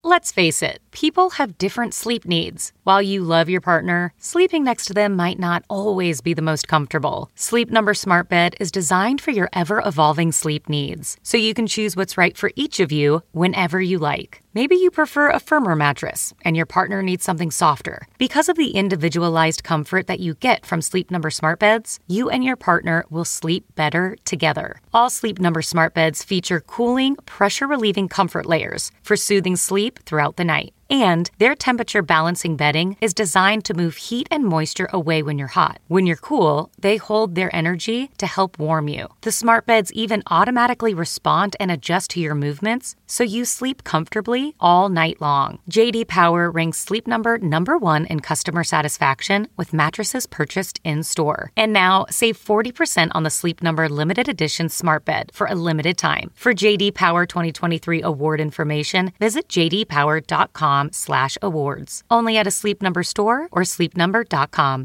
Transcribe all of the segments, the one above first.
Let's face it, people have different sleep needs. While you love your partner, sleeping next to them might not always be the most comfortable. Sleep Number Smart Bed is designed for your ever-evolving sleep needs, so you can choose what's right for each of you whenever you like. Maybe you prefer a firmer mattress and your partner needs something softer. Because of the individualized comfort that you get from Sleep Number Smart Beds, you and your partner will sleep better together. All Sleep Number Smart Beds feature cooling, pressure-relieving comfort layers for soothing sleep throughout the night. And their temperature balancing bedding is designed to move heat and moisture away when you're hot. When you're cool, they hold their energy to help warm you. The smart beds even automatically respond and adjust to your movements, so you sleep comfortably all night long. J.D. Power ranks Sleep Number #1 in customer satisfaction with mattresses purchased in-store. And now, save 40% on the Sleep Number limited edition smart bed for a limited time. For J.D. Power 2023 award information, visit jdpower.com/awards. Only at a Sleep Number store or sleepnumber.com.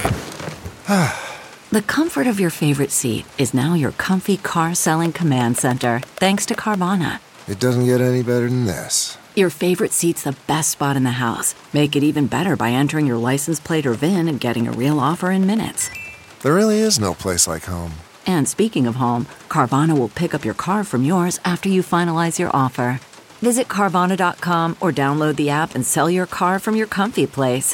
The comfort of your favorite seat is now your comfy car selling command center, thanks to Carvana. It doesn't get any better than this. Your favorite seat's the best spot in the house. Make it even better by entering your license plate or VIN and getting a real offer in minutes. There really is no place like home. And speaking of home, Carvana will pick up your car from yours after you finalize your offer. Visit Carvana.com or download the app and sell your car from your comfy place.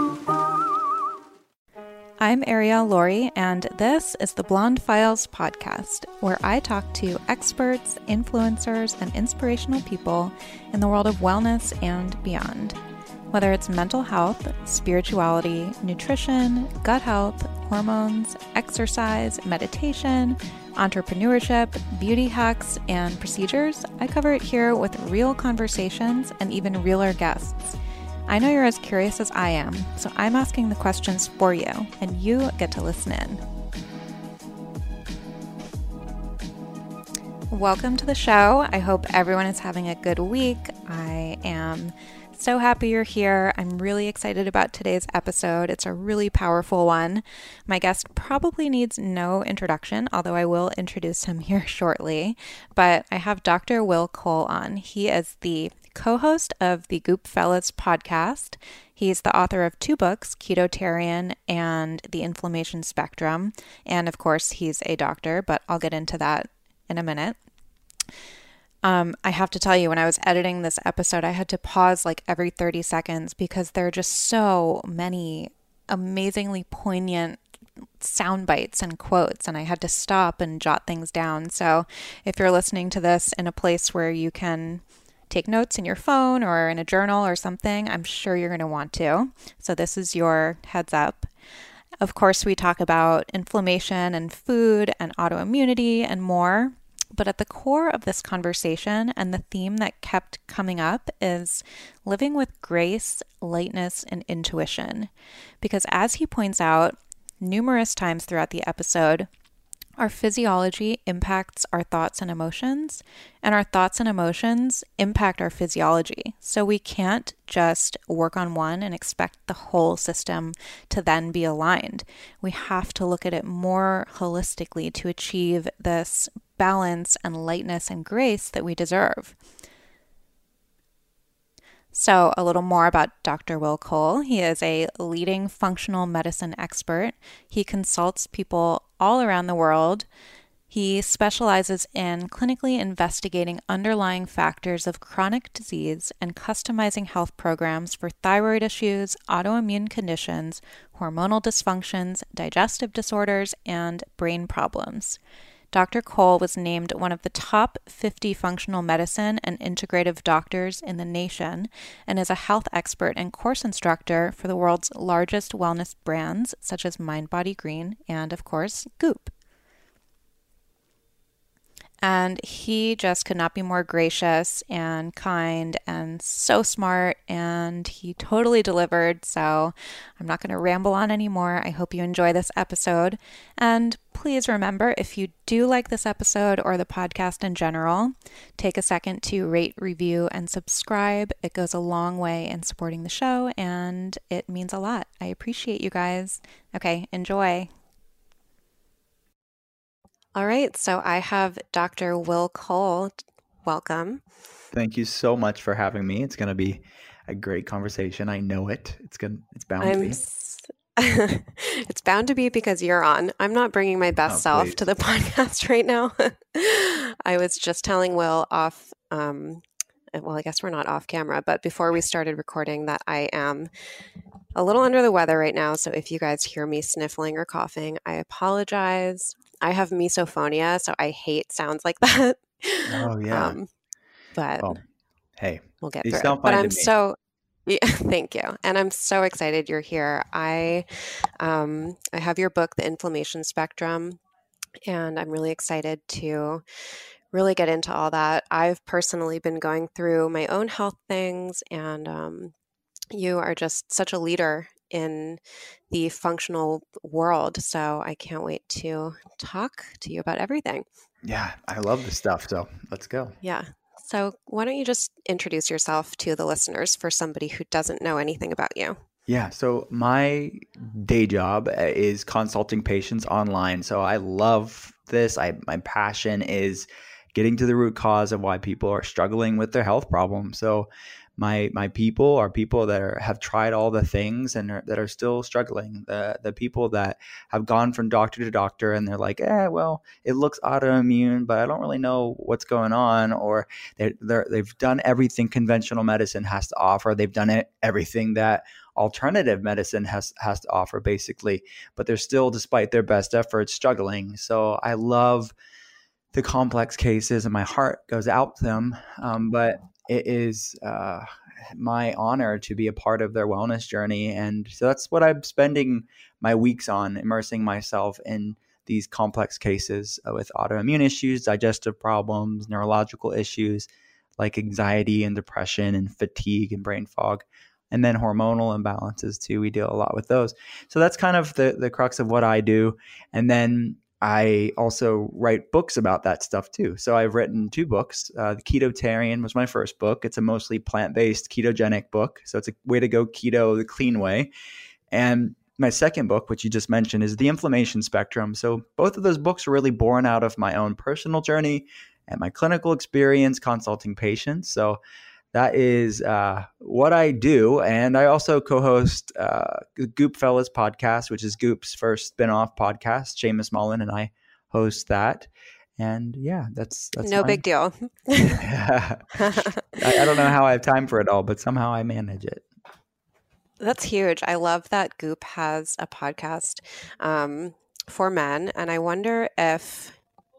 I'm Arielle Laurie, and this is the Blonde Files podcast, where I talk to experts, influencers, and inspirational people in the world of wellness and beyond. Whether it's mental health, spirituality, nutrition, gut health, hormones, exercise, meditation, entrepreneurship, beauty hacks, and procedures, I cover it here with real conversations and even realer guests. I know you're as curious as I am, so I'm asking the questions for you, and you get to listen in. Welcome to the show. I hope everyone is having a good week. I am so happy you're here. I'm really excited about today's episode. It's a really powerful one. My guest probably needs no introduction, although I will introduce him here shortly. But I have Dr. Will Cole on. He is the co-host of the Goop Fellas podcast. He's the author of 2 books, Ketotarian and The Inflammation Spectrum. And of course, he's a doctor, but I'll get into that in a minute. I have to tell you, when I was editing this episode, I had to pause like every 30 seconds because there are just so many amazingly poignant sound bites and quotes, and I had to stop and jot things down. So if you're listening to this in a place where you can take notes in your phone or in a journal or something, I'm sure you're going to want to. So this is your heads up. Of course, we talk about inflammation and food and autoimmunity and more. But at the core of this conversation and the theme that kept coming up is living with grace, lightness, and intuition. Because as he points out numerous times throughout the episode, our physiology impacts our thoughts and emotions, and our thoughts and emotions impact our physiology. So we can't just work on one and expect the whole system to then be aligned. We have to look at it more holistically to achieve this balance and lightness and grace that we deserve. So a little more about Dr. Will Cole. He is a leading functional medicine expert. He consults people all around the world. He specializes in clinically investigating underlying factors of chronic disease and customizing health programs for thyroid issues, autoimmune conditions, hormonal dysfunctions, digestive disorders, and brain problems. Dr. Cole was named one of the top 50 functional medicine and integrative doctors in the nation and is a health expert and course instructor for the world's largest wellness brands such as MindBody Green and, of course, Goop. And he just could not be more gracious and kind and so smart, and he totally delivered. So I'm not going to ramble on anymore. I hope you enjoy this episode. And please remember, if you do like this episode or the podcast in general, take a second to rate, review, and subscribe. It goes a long way in supporting the show, and it means a lot. I appreciate you guys. Okay, enjoy. All right, so I have Dr. Will Cole. Welcome. Thank you so much for having me. It's going to be a great conversation. I know it. It's bound to be. It's bound to be because you're on. I'm not bringing my best self please. to the podcast right now. I was just telling Will off, well, I guess we're not off camera, but before we started recording that I am a little under the weather right now. So if you guys hear me sniffling or coughing, I apologize. I have misophonia, so I hate sounds like that. Oh, yeah. But Well, hey, we'll get you through it. sound But fine to I'm me. so yeah, thank you. And I'm so excited you're here. I have your book, The Inflammation Spectrum, and I'm really excited to really get into all that. I've personally been going through my own health things, and you are just such a leader in the functional world. So I can't wait to talk to you about everything. Yeah, I love this stuff. So let's go. Yeah. So why don't you just introduce yourself to the listeners for somebody who doesn't know anything about you? Yeah, so my day job is consulting patients online. So I love this. My passion is getting to the root cause of why people are struggling with their health problems. So my people are people that have tried all the things and that are still struggling. The people that have gone from doctor to doctor and they're like, well, it looks autoimmune, but I don't really know what's going on. Or they've done everything conventional medicine has to offer. They've done everything that alternative medicine has to offer, basically, but they're still, despite their best efforts, struggling. So I love the complex cases and my heart goes out to them. But it is my honor to be a part of their wellness journey. And so that's what I'm spending my weeks on, immersing myself in these complex cases with autoimmune issues, digestive problems, neurological issues like anxiety and depression and fatigue and brain fog. And then hormonal imbalances too. We deal a lot with those. So that's kind of the crux of what I do. And then I also write books about that stuff too. So I've written 2 books. The Ketotarian was my first book. It's a mostly plant-based ketogenic book. So it's a way to go keto the clean way. And my second book, which you just mentioned, is The Inflammation Spectrum. So both of those books are really born out of my own personal journey and my clinical experience consulting patients. So that is what I do. And I also co-host the Goop Fellas podcast, which is Goop's first spinoff podcast. Seamus Mullen and I host that. And yeah, that's no big deal. I don't know how I have time for it all, but somehow I manage it. That's huge. I love that Goop has a podcast for men. And I wonder if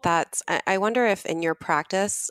in your practice,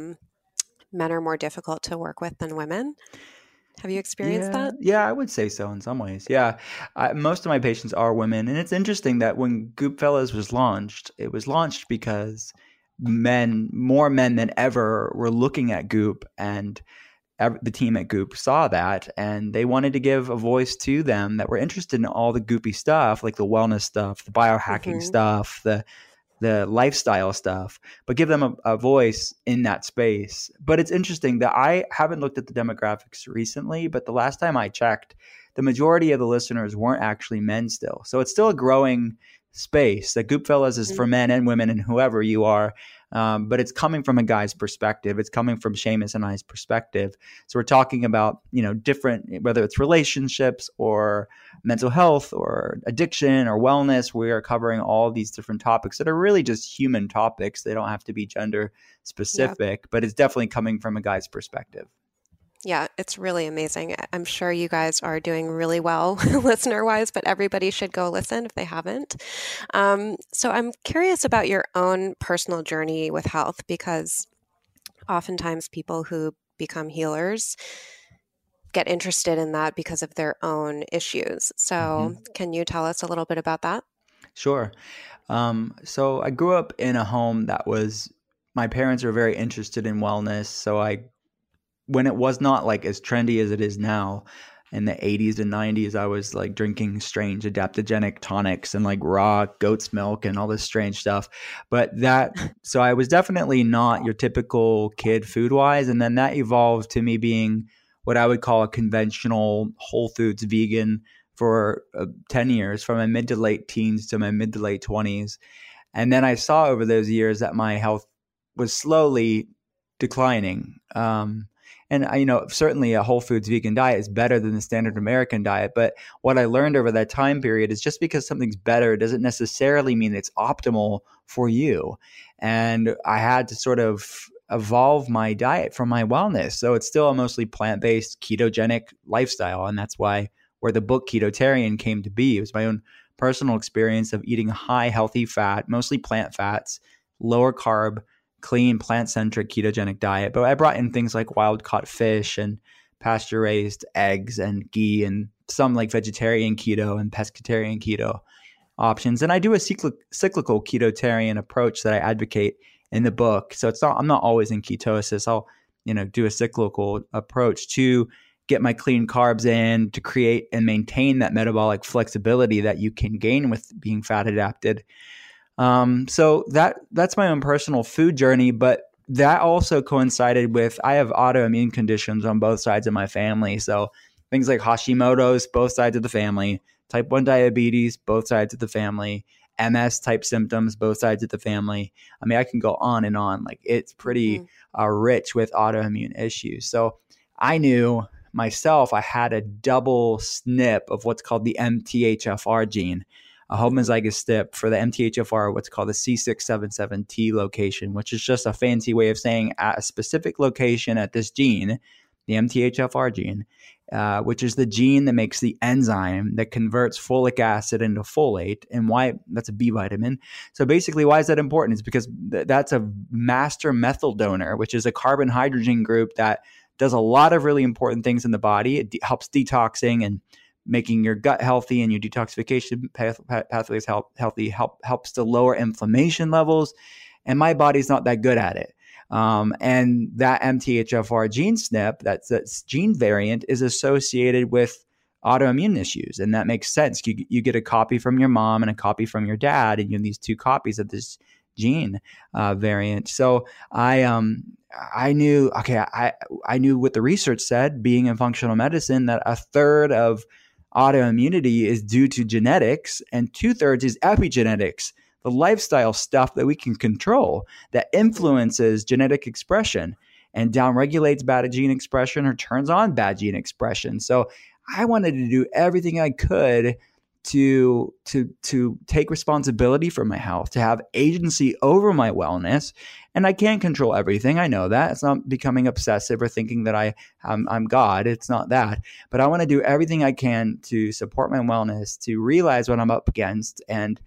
men are more difficult to work with than women. Have you experienced that? Yeah, I would say so in some ways. Yeah, most of my patients are women. And it's interesting that when Goop Fellas was launched, it was launched because more men than ever were looking at Goop, and the team at Goop saw that and they wanted to give a voice to them that were interested in all the goopy stuff, like the wellness stuff, the biohacking stuff, the lifestyle stuff, but give them a voice in that space. But it's interesting that I haven't looked at the demographics recently, but the last time I checked, the majority of the listeners weren't actually men still. So it's still a growing space. The Goop Fellas is for men and women and whoever you are. But it's coming from a guy's perspective. It's coming from Seamus and I's perspective. So we're talking about, different, whether it's relationships or mental health or addiction or wellness. We are covering all these different topics that are really just human topics. They don't have to be gender specific, but it's definitely coming from a guy's perspective. Yeah, it's really amazing. I'm sure you guys are doing really well listener-wise, but everybody should go listen if they haven't. So I'm curious about your own personal journey with health, because oftentimes people who become healers get interested in that because of their own issues. So can you tell us a little bit about that? Sure. So I grew up in a home my parents were very interested in wellness. So when it was not like as trendy as it is now, in the 80s and 90s, I was like drinking strange adaptogenic tonics and like raw goat's milk and all this strange stuff. So I was definitely not your typical kid food wise. And then that evolved to me being what I would call a conventional whole foods vegan for 10 years, from my mid to late teens to my mid to late 20s. And then I saw over those years that my health was slowly declining. And certainly a whole foods vegan diet is better than the standard American diet. But what I learned over that time period is just because something's better doesn't necessarily mean it's optimal for you. And I had to sort of evolve my diet for my wellness. So it's still a mostly plant-based ketogenic lifestyle. And that's where the book Ketotarian came to be. It was my own personal experience of eating high healthy fat, mostly plant fats, lower carb, clean, plant-centric ketogenic diet. But I brought in things like wild-caught fish and pasture-raised eggs and ghee and some like vegetarian keto and pescatarian keto options. And I do a cyclical ketotarian approach that I advocate in the book. So I'm not always in ketosis. I'll, do a cyclical approach to get my clean carbs in, to create and maintain that metabolic flexibility that you can gain with being fat adapted. So that's my own personal food journey, but that also coincided with, I have autoimmune conditions on both sides of my family. So things like Hashimoto's, both sides of the family, type 1 diabetes, both sides of the family, MS type symptoms, both sides of the family. I mean, I can go on and on. Like, it's pretty rich with autoimmune issues. So I knew myself, I had a double SNP of what's called the MTHFR gene, a homozygous SNP for the MTHFR, what's called the C677T location, which is just a fancy way of saying at a specific location at this gene, the MTHFR gene, which is the gene that makes the enzyme that converts folic acid into folate, and why that's a B vitamin. So basically, why is that important? It's because that's a master methyl donor, which is a carbon hydrogen group that does a lot of really important things in the body. It helps detoxing and making your gut healthy and your detoxification pathways healthy, helps to lower inflammation levels. And my body's not that good at it. And that MTHFR gene SNP, that's gene variant, is associated with autoimmune issues. And that makes sense. You get a copy from your mom and a copy from your dad, and you have these two copies of this gene variant. So I knew what the research said, being in functional medicine, that a third of autoimmunity is due to genetics and 2/3 is epigenetics, the lifestyle stuff that we can control that influences genetic expression and downregulates bad gene expression or turns on bad gene expression. So I wanted to do everything I could to take responsibility for my health, to have agency over my wellness. And I can't control everything. I know that. It's not becoming obsessive or thinking that I'm God. It's not that. But I want to do everything I can to support my wellness, to realize what I'm up against, and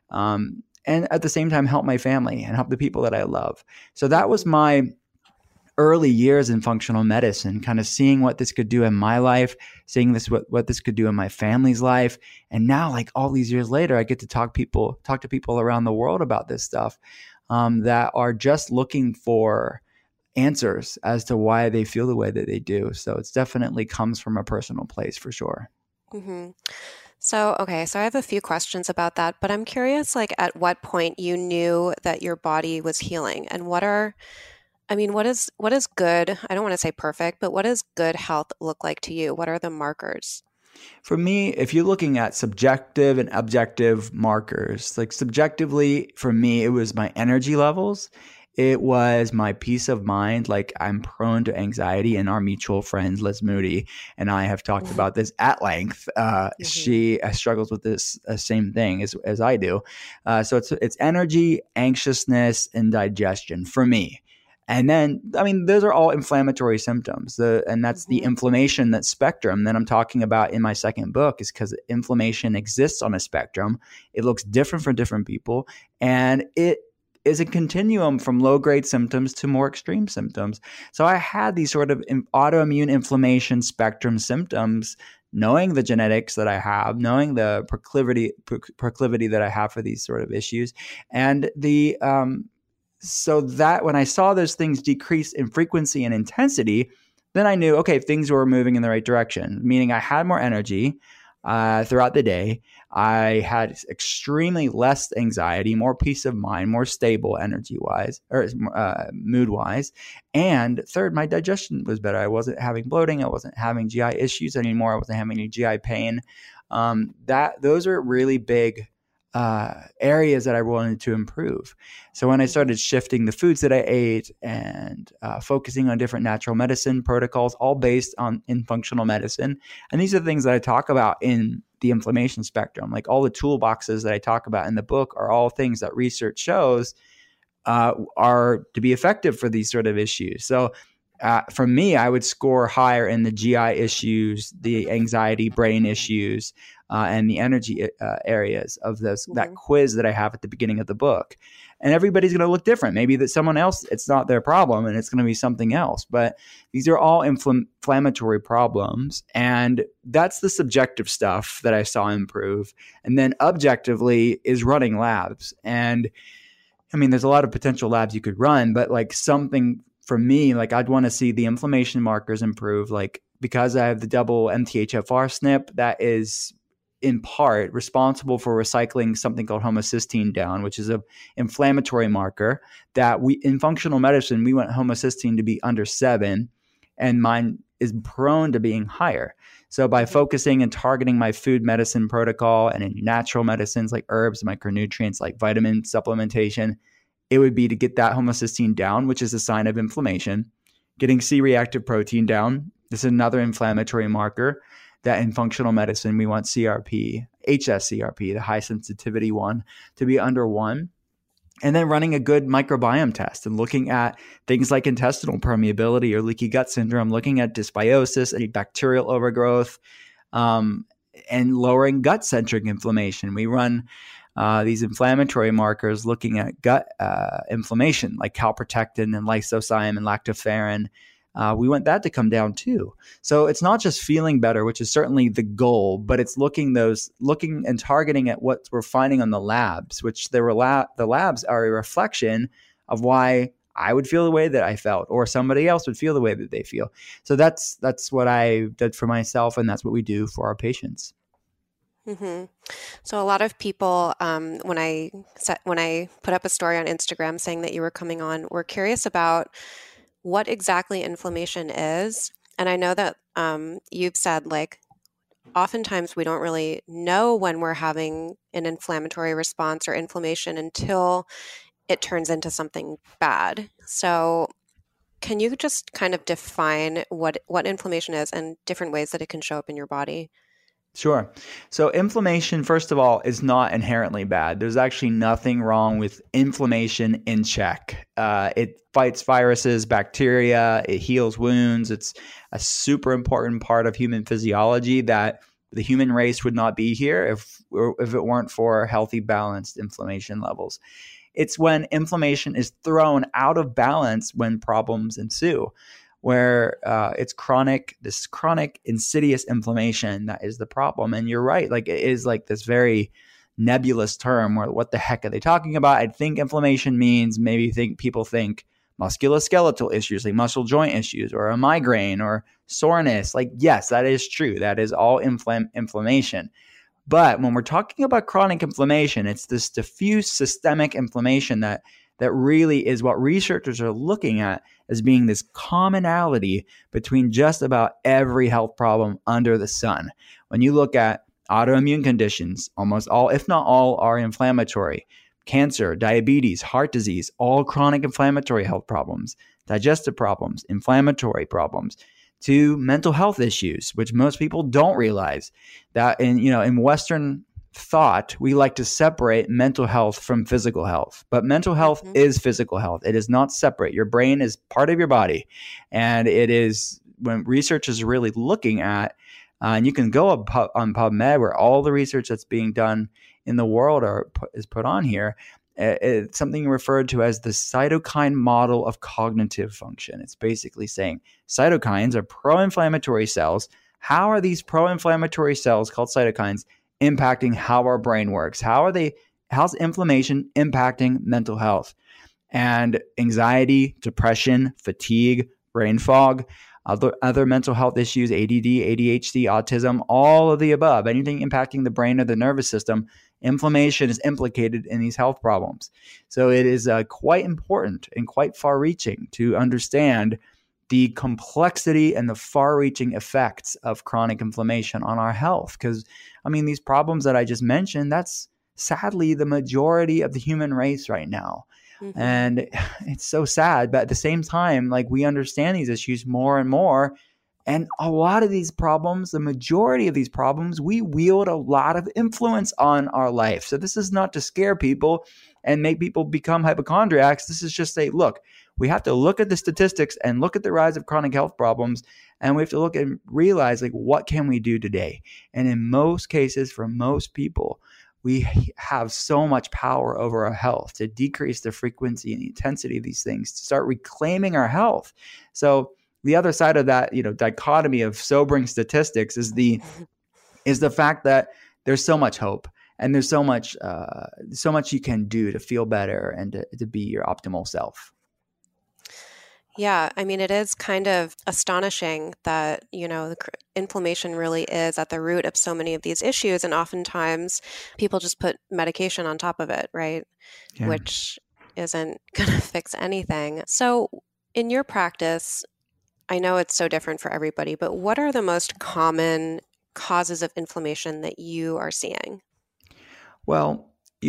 at the same time help my family and help the people that I love. So that was my early years in functional medicine, kind of seeing what this could do in my life, seeing what this could do in my family's life. And now, like all these years later, I get to talk to people around the world about this stuff that are just looking for answers as to why they feel the way that they do. So it's definitely comes from a personal place for sure. Mm-hmm. So I have a few questions about that, but I'm curious, like, at what point you knew that your body was healing, and what is good? I don't want to say perfect, but what does good health look like to you? What are the markers? For me, if you're looking at subjective and objective markers, like subjectively, for me, it was my energy levels. It was my peace of mind. Like, I'm prone to anxiety, and our mutual friend, Liz Moody, and I have talked about this at length. She struggles with this same thing as I do. So it's energy, anxiousness, and digestion for me. And then, those are all inflammatory symptoms. And that's the inflammation, that spectrum that I'm talking about in my second book, is because inflammation exists on a spectrum. It looks different for different people. And it is a continuum from low-grade symptoms to more extreme symptoms. So I had these sort of autoimmune inflammation spectrum symptoms, knowing the genetics that I have, knowing the proclivity that I have for these sort of issues. And so that when I saw those things decrease in frequency and intensity, then I knew, okay, things were moving in the right direction, meaning I had more energy throughout the day. I had extremely less anxiety, more peace of mind, more stable energy-wise or mood-wise. And third, my digestion was better. I wasn't having bloating. I wasn't having GI issues anymore. I wasn't having any GI pain. Those are really big areas that I wanted to improve. So when I started shifting the foods that I ate and focusing on different natural medicine protocols, all based in functional medicine, and these are the things that I talk about in the inflammation spectrum. Like all the toolboxes that I talk about in the book are all things that research shows are to be effective for these sort of issues. So for me, I would score higher in the GI issues, the anxiety, brain issues, and the energy areas of that quiz that I have at the beginning of the book. And everybody's going to look different. Maybe that someone else, it's not their problem and it's going to be something else. But these are all inflammatory problems. And that's the subjective stuff that I saw improve. And then objectively is running labs. And I mean, there's a lot of potential labs you could run, but like something for me, like I'd want to see the inflammation markers improve. Like because I have the double MTHFR SNP, that is in part responsible for recycling something called homocysteine down, which is an inflammatory marker that in functional medicine, we want homocysteine to be under 7, and mine is prone to being higher. So by focusing and targeting my food medicine protocol and in natural medicines like herbs, micronutrients like vitamin supplementation, it would be to get that homocysteine down, which is a sign of inflammation. Getting C-reactive protein down, this is another inflammatory marker that in functional medicine, we want CRP, HSCRP, the high sensitivity one, to be under 1. And then running a good microbiome test and looking at things like intestinal permeability or leaky gut syndrome, looking at dysbiosis, any bacterial overgrowth, and lowering gut-centric inflammation. We run these inflammatory markers looking at gut inflammation like calprotectin and lysozyme and lactoferrin. We want that to come down too. So it's not just feeling better, which is certainly the goal, but it's looking and targeting at what we're finding on the labs, which the labs are a reflection of why I would feel the way that I felt, or somebody else would feel the way that they feel. So that's what I did for myself, and that's what we do for our patients. Mm-hmm. So a lot of people, when I put up a story on Instagram saying that you were coming on, were curious about what exactly inflammation is. And I know that you've said, like, oftentimes we don't really know when we're having an inflammatory response or inflammation until it turns into something bad. So can you just kind of define what inflammation is and different ways that it can show up in your body? Sure. So inflammation, first of all, is not inherently bad. There's actually nothing wrong with inflammation in check. It fights viruses, bacteria, it heals wounds. It's a super important part of human physiology that the human race would not be here if it weren't for healthy, balanced inflammation levels. It's when inflammation is thrown out of balance when problems ensue, where it's chronic insidious inflammation that is the problem. And you're right, like it is like this very nebulous term where what the heck are they talking about? I think inflammation means people think musculoskeletal issues, like muscle joint issues or a migraine or soreness. Like, yes, that is true. That is all inflammation. But when we're talking about chronic inflammation, it's this diffuse systemic inflammation that really is what researchers are looking at as being this commonality between just about every health problem under the sun. When you look at autoimmune conditions, almost all, if not all, are inflammatory. Cancer, diabetes, heart disease, all chronic inflammatory health problems, digestive problems, inflammatory problems, to mental health issues, which most people don't realize that in Western thought, we like to separate mental health from physical health, but mental health is physical health. It is not separate. Your brain is part of your body. And it is when research is really looking at, and you can go on PubMed where all the research that's being done in the world is put on here. It's something referred to as the cytokine model of cognitive function. It's basically saying cytokines are pro-inflammatory cells. How are these pro-inflammatory cells called cytokines impacting how our brain works? How's inflammation impacting mental health? And anxiety, depression, fatigue, brain fog, other mental health issues, ADD, ADHD, autism, all of the above, anything impacting the brain or the nervous system, inflammation is implicated in these health problems. So it is quite important and quite far-reaching to understand the complexity and the far-reaching effects of chronic inflammation on our health. Because, these problems that I just mentioned, that's sadly the majority of the human race right now. Mm-hmm. And it's so sad, but at the same time, like, we understand these issues more and more. And a lot of these problems, the majority of these problems, we wield a lot of influence on our life. So this is not to scare people and make people become hypochondriacs. This is just say, look, we have to look at the statistics and look at the rise of chronic health problems. And we have to look and realize, like, what can we do today? And in most cases, for most people, we have so much power over our health to decrease the frequency and the intensity of these things, to start reclaiming our health. So the other side of that, dichotomy of sobering statistics is the fact that there's so much hope, and there's so much you can do to feel better and to be your optimal self. Yeah, I mean, it is kind of astonishing that, the inflammation really is at the root of so many of these issues. And oftentimes people just put medication on top of it, right? Yeah. Which isn't going to fix anything. So in your practice, I know it's so different for everybody, but what are the most common causes of inflammation that you are seeing? Well,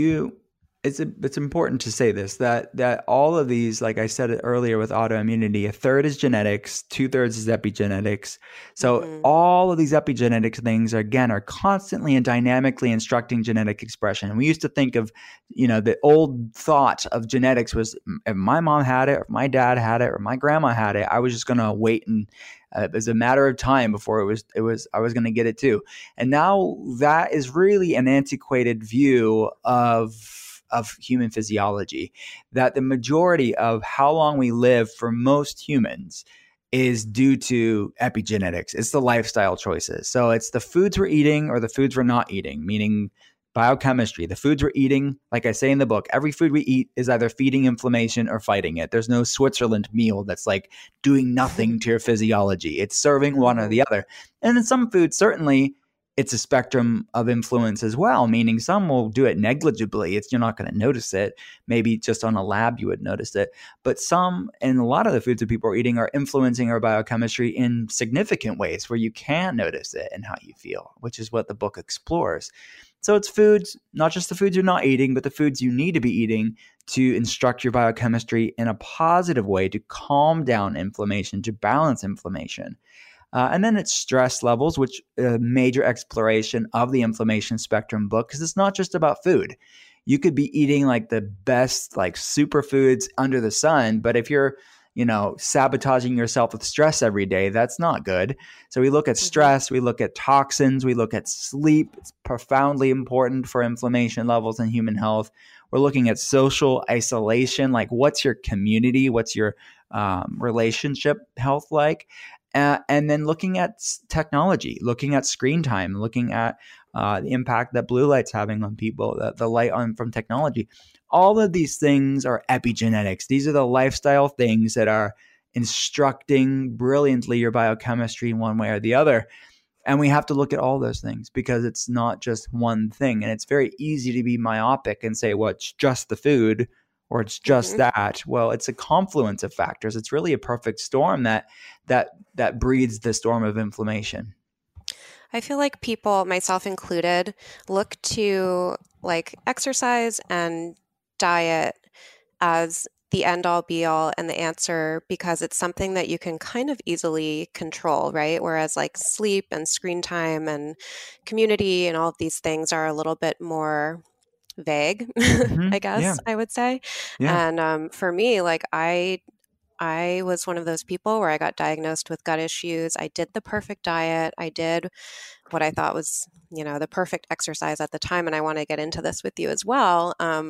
it's important to say this, that all of these, like I said earlier with autoimmunity, a third is genetics, 2/3 is epigenetics. So all of these epigenetics things, again, are constantly and dynamically instructing genetic expression. And we used to think of, the old thought of genetics was, if my mom had it, or if my dad had it, or my grandma had it, I was just going to wait, and it was a matter of time before I was going to get it too. And now that is really an antiquated view of human physiology, that the majority of how long we live for most humans is due to epigenetics. It's the lifestyle choices. So it's the foods we're eating or the foods we're not eating, meaning biochemistry. The foods we're eating, like I say in the book, every food we eat is either feeding inflammation or fighting it. There's no Switzerland meal that's like doing nothing to your physiology. It's serving one or the other. And in some foods, certainly, it's a spectrum of influence as well, meaning some will do it negligibly. You're not going to notice it. Maybe just on a lab you would notice it. But some, and a lot of the foods that people are eating, are influencing our biochemistry in significant ways where you can notice it in how you feel, which is what the book explores. So it's foods, not just the foods you're not eating, but the foods you need to be eating to instruct your biochemistry in a positive way to calm down inflammation, to balance inflammation. And then it's stress levels, which a major exploration of the inflammation spectrum book, because it's not just about food. You could be eating like the best, like superfoods under the sun, but if you're, sabotaging yourself with stress every day, that's not good. So we look at stress, we look at toxins, we look at sleep. It's profoundly important for inflammation levels and human health. We're looking at social isolation, like what's your community, what's your relationship health like? And then looking at technology, looking at screen time, looking at the impact that blue light's having on people, the light from technology. All of these things are epigenetics. These are the lifestyle things that are instructing brilliantly your biochemistry in one way or the other. And we have to look at all those things because it's not just one thing. And it's very easy to be myopic and say, well, it's just the food, or it's just that. Well, it's a confluence of factors. It's really a perfect storm that breeds the storm of inflammation. I feel like people, myself included, look to like exercise and diet as the end all be all and the answer because it's something that you can kind of easily control, right? Whereas like sleep and screen time and community and all of these things are a little bit more vague, I guess I would say. Yeah. And for me, like I was one of those people where I got diagnosed with gut issues. I did the perfect diet. I did what I thought was, the perfect exercise at the time. And I want to get into this with you as well.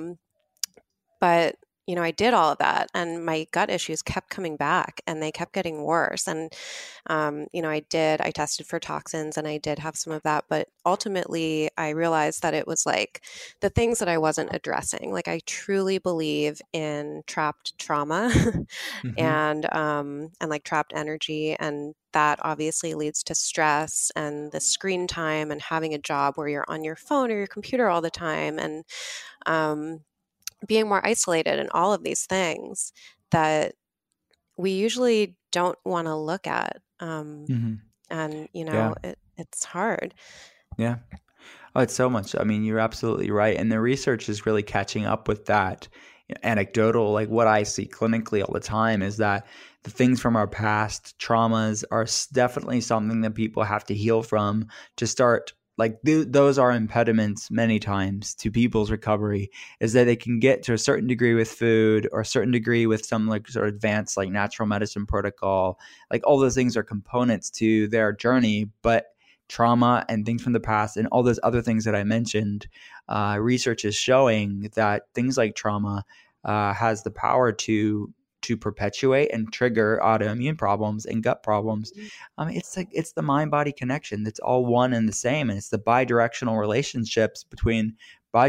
But I did all of that and my gut issues kept coming back and they kept getting worse. And, I tested for toxins and I did have some of that, but ultimately I realized that it was like the things that I wasn't addressing. Like I truly believe in trapped trauma and like trapped energy. And that obviously leads to stress and the screen time and having a job where you're on your phone or your computer all the time. And, being more isolated and all of these things that we usually don't want to look at. And, it's hard. Yeah. Oh, it's so much. I mean, you're absolutely right. And the research is really catching up with that. Anecdotal, like what I see clinically all the time is that the things from our past traumas are definitely something that people have to heal from to start. Like those are impediments many times to people's recovery, is that they can get to a certain degree with food or a certain degree with some like sort of advanced like natural medicine protocol. Like all those things are components to their journey, but trauma and things from the past and all those other things that I mentioned, research is showing that things like trauma has the power to perpetuate and trigger autoimmune problems and gut problems. It's the mind-body connection that's all one and the same, and it's the bidirectional relationship between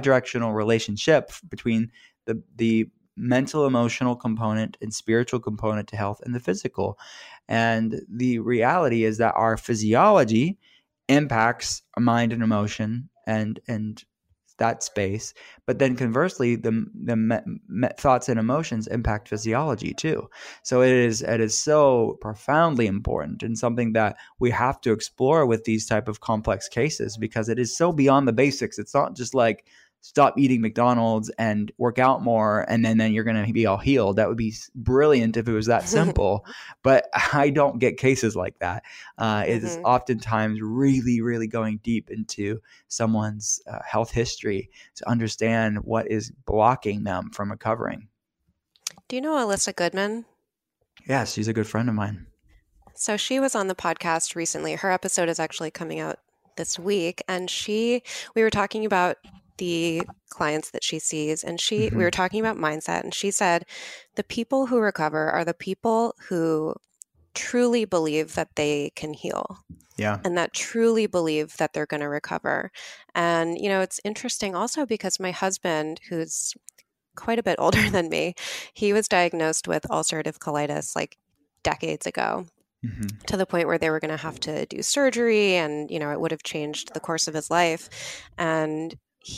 the mental, emotional component and spiritual component to health and the physical. And the reality is that our physiology impacts mind and emotion and that space, but then conversely, the thoughts and emotions impact physiology too. So it is so profoundly important and something that we have to explore with these type of complex cases, because it is so beyond the basics. It's not just like stop eating McDonald's and work out more and then you're going to be all healed. That would be brilliant if it was that simple, but I don't get cases like that. It is oftentimes really, really going deep into someone's health history to understand what is blocking them from recovering. Do you know Alyssa Goodman? Yes, she's a good friend of mine. So she was on the podcast recently. Her episode is actually coming out this week, and we were talking about the clients that she sees, and we were talking about mindset, and she said the people who recover are the people who truly believe that they can heal. Yeah. And that truly believe that they're going to recover. And, it's interesting also because my husband, who's quite a bit older than me, he was diagnosed with ulcerative colitis like decades ago. To the point where they were going to have to do surgery, and, it would have changed the course of his life. And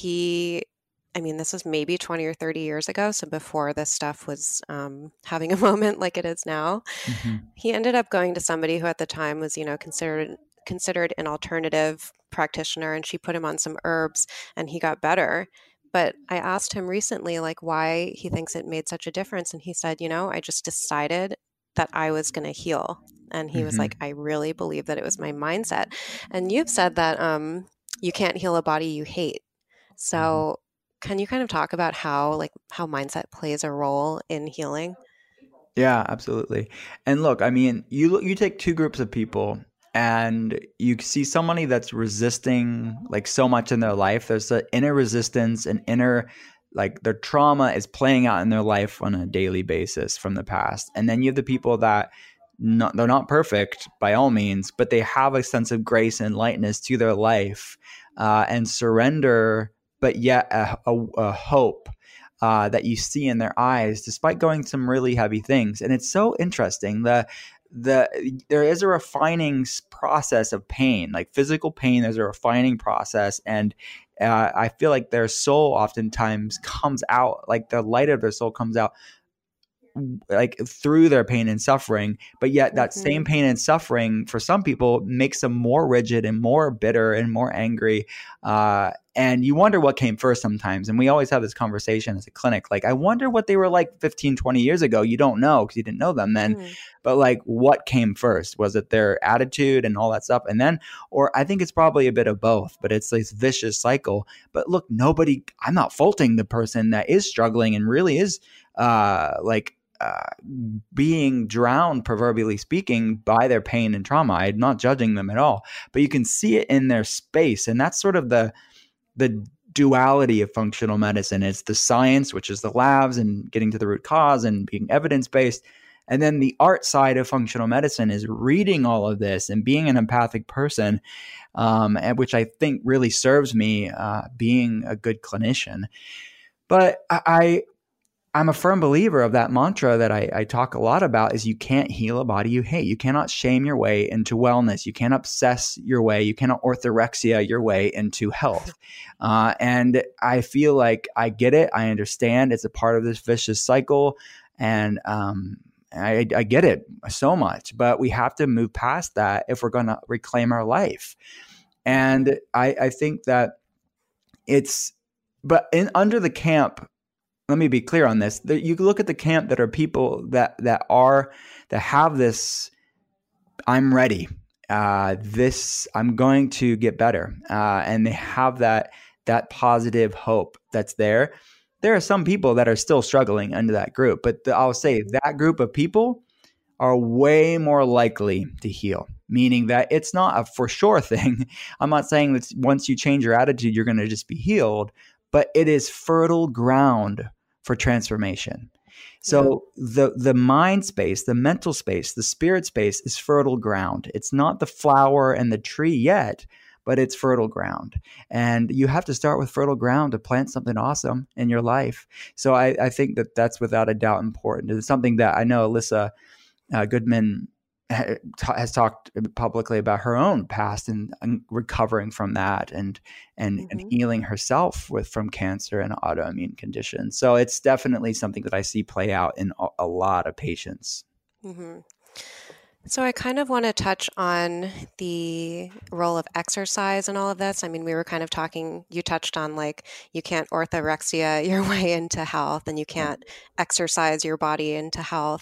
this was maybe 20 or 30 years ago. So before this stuff was having a moment like it is now, he ended up going to somebody who at the time was, considered an alternative practitioner, and she put him on some herbs and he got better. But I asked him recently, like, why he thinks it made such a difference. And he said, I just decided that I was going to heal. And he was like, I really believe that it was my mindset. And you've said that you can't heal a body you hate. So can you kind of talk about how mindset plays a role in healing? Yeah, absolutely. And look, I mean, you take two groups of people and you see somebody that's resisting like so much in their life. There's an inner resistance, an inner, like their trauma is playing out in their life on a daily basis from the past. And then you have the people that they're not perfect by all means, but they have a sense of grace and lightness to their life and surrender, but yet a hope that you see in their eyes, despite going some really heavy things. And it's so interesting. There is a refining process of pain, like physical pain. There's a refining process, and I feel like their soul oftentimes comes out, like the light of their soul comes out like through their pain and suffering, but yet that same pain and suffering for some people makes them more rigid and more bitter and more angry. And you wonder what came first sometimes. And we always have this conversation as a clinic. Like, I wonder what they were like 15, 20 years ago. You don't know because you didn't know them then. But like, what came first? Was it their attitude and all that stuff? And then, or I think it's probably a bit of both, but it's this vicious cycle. But look, I'm not faulting the person that is struggling and really is being drowned, proverbially speaking, by their pain and trauma. I'm not judging them at all, but you can see it in their space. And that's sort of the duality of functional medicine. It's the science, which is the labs and getting to the root cause and being evidence-based. And then the art side of functional medicine is reading all of this and being an empathic person, and which I think really serves me being a good clinician. But I'm a firm believer of that mantra that I talk a lot about is you can't heal a body you hate. You cannot shame your way into wellness. You can't obsess your way. You cannot orthorexia your way into health. And I feel like I get it. I understand it's a part of this vicious cycle. And I get it so much. But we have to move past that if we're going to reclaim our life. And I think that under the camp, let me be clear on this. You look at the camp that are people that have this, I'm ready. I'm going to get better. And they have that positive hope that's there. There are some people that are still struggling under that group, but I'll say that group of people are way more likely to heal, meaning that it's not a for sure thing. I'm not saying that once you change your attitude, you're going to just be healed, but it is fertile ground for transformation. So the mind space, the mental space, the spirit space is fertile ground. It's not the flower and the tree yet, but it's fertile ground. And you have to start with fertile ground to plant something awesome in your life. So I think that that's without a doubt important. It's something that I know Alyssa Goodman has talked publicly about her own past and recovering from that and healing herself from cancer and autoimmune conditions. So it's definitely something that I see play out in a lot of patients. Mm-hmm. So I kind of want to touch on the role of exercise in all of this. I mean, we were kind of talking, you touched on like you can't orthorexia your way into health and you can't exercise your body into health.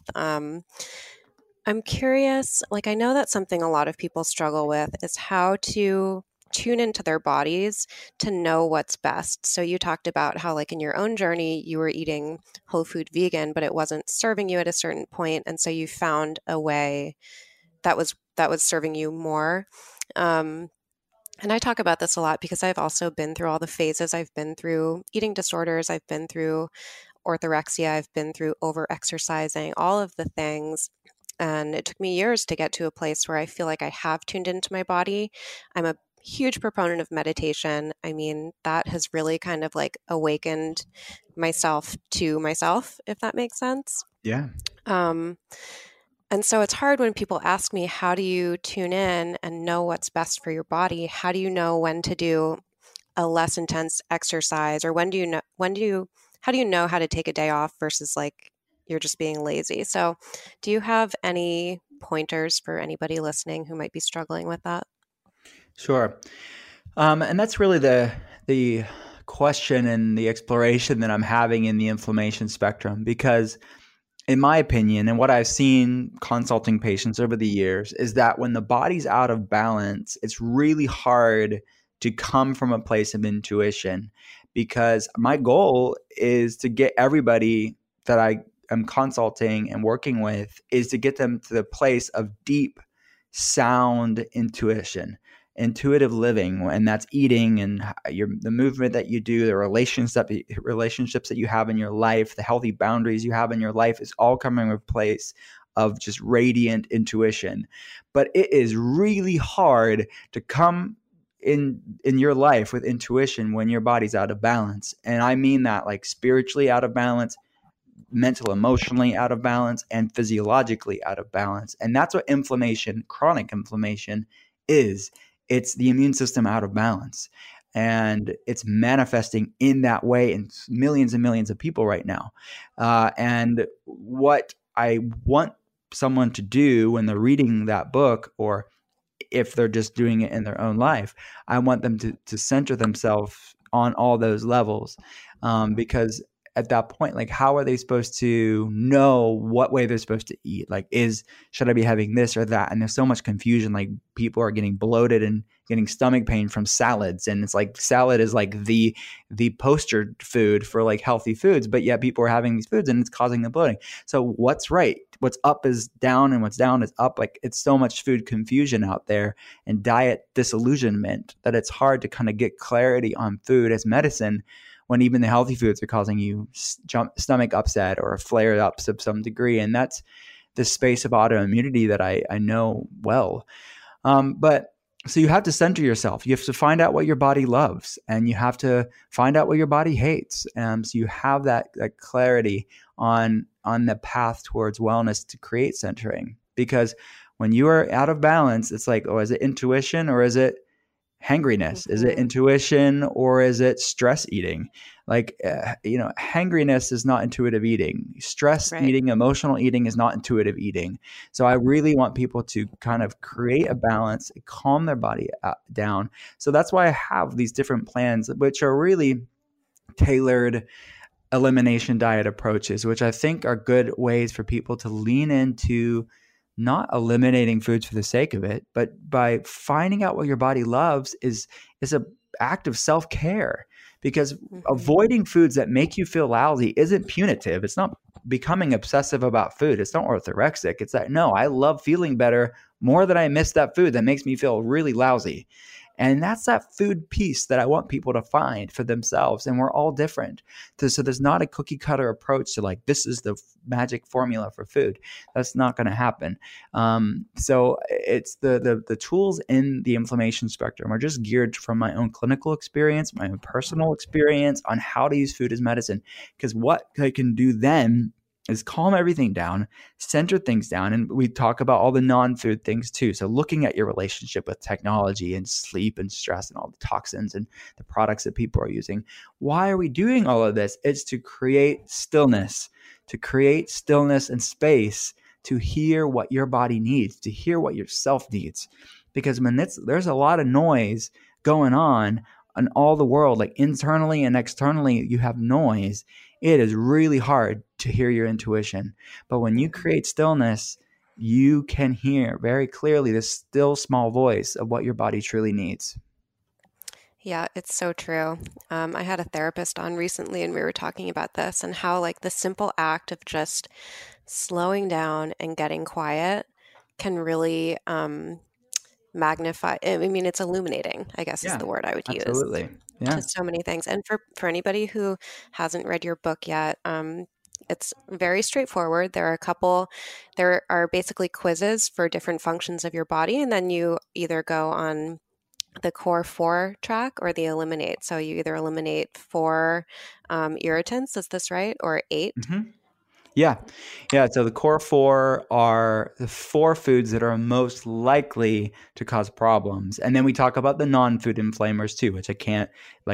I'm curious, like I know that's something a lot of people struggle with is how to tune into their bodies to know what's best. So you talked about how like in your own journey, you were eating whole food vegan, but it wasn't serving you at a certain point. And so you found a way that was serving you more. And I talk about this a lot because I've also been through all the phases. I've been through eating disorders. I've been through orthorexia. I've been through over-exercising, all of the things. And it took me years to get to a place where I feel like I have tuned into my body. I'm a huge proponent of meditation. I mean, that has really kind of like awakened myself to myself, if that makes sense. Yeah. And so it's hard when people ask me, how do you tune in and know what's best for your body? How do you know when to do a less intense exercise? Or how do you know how to take a day off versus like you're just being lazy? So do you have any pointers for anybody listening who might be struggling with that? Sure. And that's really the question and the exploration that I'm having in the inflammation spectrum, because in my opinion, and what I've seen consulting patients over the years, is that when the body's out of balance, it's really hard to come from a place of intuition, because my goal is to get everybody that I am consulting and working with is to get them to the place of deep, sound intuition, intuitive living, and that's eating and the movement that you do, the relationships that you have in your life, the healthy boundaries you have in your life is all coming from a place of just radiant intuition. But it is really hard to come in your life with intuition when your body's out of balance. And I mean that like spiritually out of balance, mental, emotionally out of balance, and physiologically out of balance. And that's what inflammation, chronic inflammation is. It's the immune system out of balance, and it's manifesting in that way in millions and millions of people right now. And what I want someone to do when they're reading that book, or if they're just doing it in their own life, I want them to center themselves on all those levels, because at that point, like, how are they supposed to know what way they're supposed to eat? Like, should I be having this or that? And there's so much confusion. Like, people are getting bloated and getting stomach pain from salads. And it's like salad is like the poster food for like healthy foods, but yet people are having these foods and it's causing the bloating. So what's right? What's up is down and what's down is up. Like, it's so much food confusion out there and diet disillusionment that it's hard to kind of get clarity on food as medicine, when even the healthy foods are causing you stomach upset or flare-ups of some degree. And that's the space of autoimmunity that I know well. But so you have to center yourself. You have to find out what your body loves, and you have to find out what your body hates. So you have that clarity on the path towards wellness to create centering. Because when you are out of balance, it's like, oh, is it intuition or is it Hangriness? Is it intuition, or is it stress eating? Like, hangriness is not intuitive eating. Stress eating, emotional eating is not intuitive eating. So I really want people to kind of create a balance, calm their body down. So that's why I have these different plans, which are really tailored elimination diet approaches, which I think are good ways for people to lean into not eliminating foods for the sake of it, but by finding out what your body loves is an act of self-care. Because avoiding foods that make you feel lousy isn't punitive. It's not becoming obsessive about food. It's not orthorexic. It's that, no, I love feeling better more than I miss that food that makes me feel really lousy. And that's that food piece that I want people to find for themselves. And we're all different. So there's not a cookie cutter approach to like, this is the magic formula for food. That's not going to happen. So it's the tools in the inflammation spectrum are just geared from my own clinical experience, my own personal experience on how to use food as medicine. Because what I can do then is calm everything down, center things down. And we talk about all the non-food things too. So looking at your relationship with technology and sleep and stress and all the toxins and the products that people are using. Why are we doing all of this? It's to create stillness and space to hear what your body needs, to hear what yourself needs. Because when there's a lot of noise going on in all the world, like internally and externally, you have noise. It is really hard to hear your intuition. But when you create stillness, you can hear very clearly this still small voice of what your body truly needs. Yeah, it's so true. I had a therapist on recently, and we were talking about this and how like the simple act of just slowing down and getting quiet can really magnify. I mean, it's illuminating, I guess is the word I would use. Absolutely. Yeah. To so many things. And for anybody who hasn't read your book yet, it's very straightforward. There are basically quizzes for different functions of your body, and then you either go on the core 4 track or the eliminate. So you either eliminate 4 irritants, is this right? Or 8? Mm-hmm. Yeah. So the core 4 are the 4 foods that are most likely to cause problems. And then we talk about the non-food inflammers too, which I can't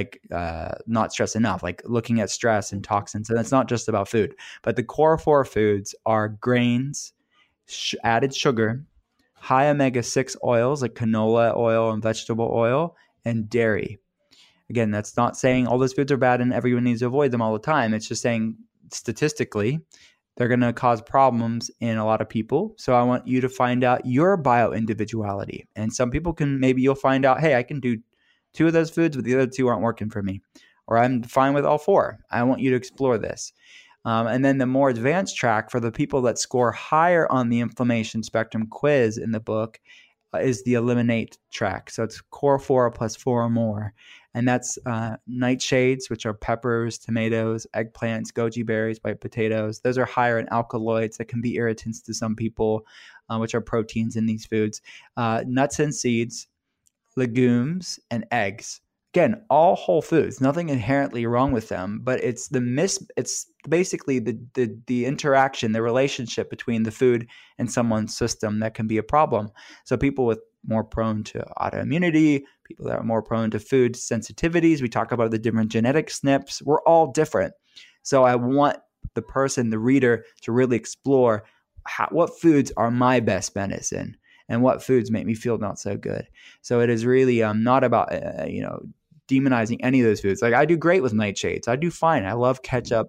not stress enough, like looking at stress and toxins. And it's not just about food, but the core 4 foods are grains, added sugar, high omega-6 oils like canola oil and vegetable oil, and dairy. Again, that's not saying all those foods are bad and everyone needs to avoid them all the time. It's just saying statistically, they're going to cause problems in a lot of people. So I want you to find out your bio-individuality. And some people maybe you'll find out, hey, I can do 2 of those foods, but the other 2 aren't working for me. Or I'm fine with all 4. I want you to explore this. And then the more advanced track for the people that score higher on the inflammation spectrum quiz in the book is the eliminate track. So it's core 4 plus 4 or more. And that's nightshades, which are peppers, tomatoes, eggplants, goji berries, white potatoes. Those are higher in alkaloids that can be irritants to some people, which are proteins in these foods. Nuts and seeds, legumes, and eggs. Again, all whole foods, nothing inherently wrong with them, but it's basically the interaction, the relationship between the food and someone's system that can be a problem. So people with more prone to autoimmunity, people that are more prone to food sensitivities, we talk about the different genetic SNPs, we're all different. So I want the reader to really explore what foods are my best medicine and what foods make me feel not so good. So it is really not about, demonizing any of those foods. Like I do great with nightshades. I do fine. I love ketchup.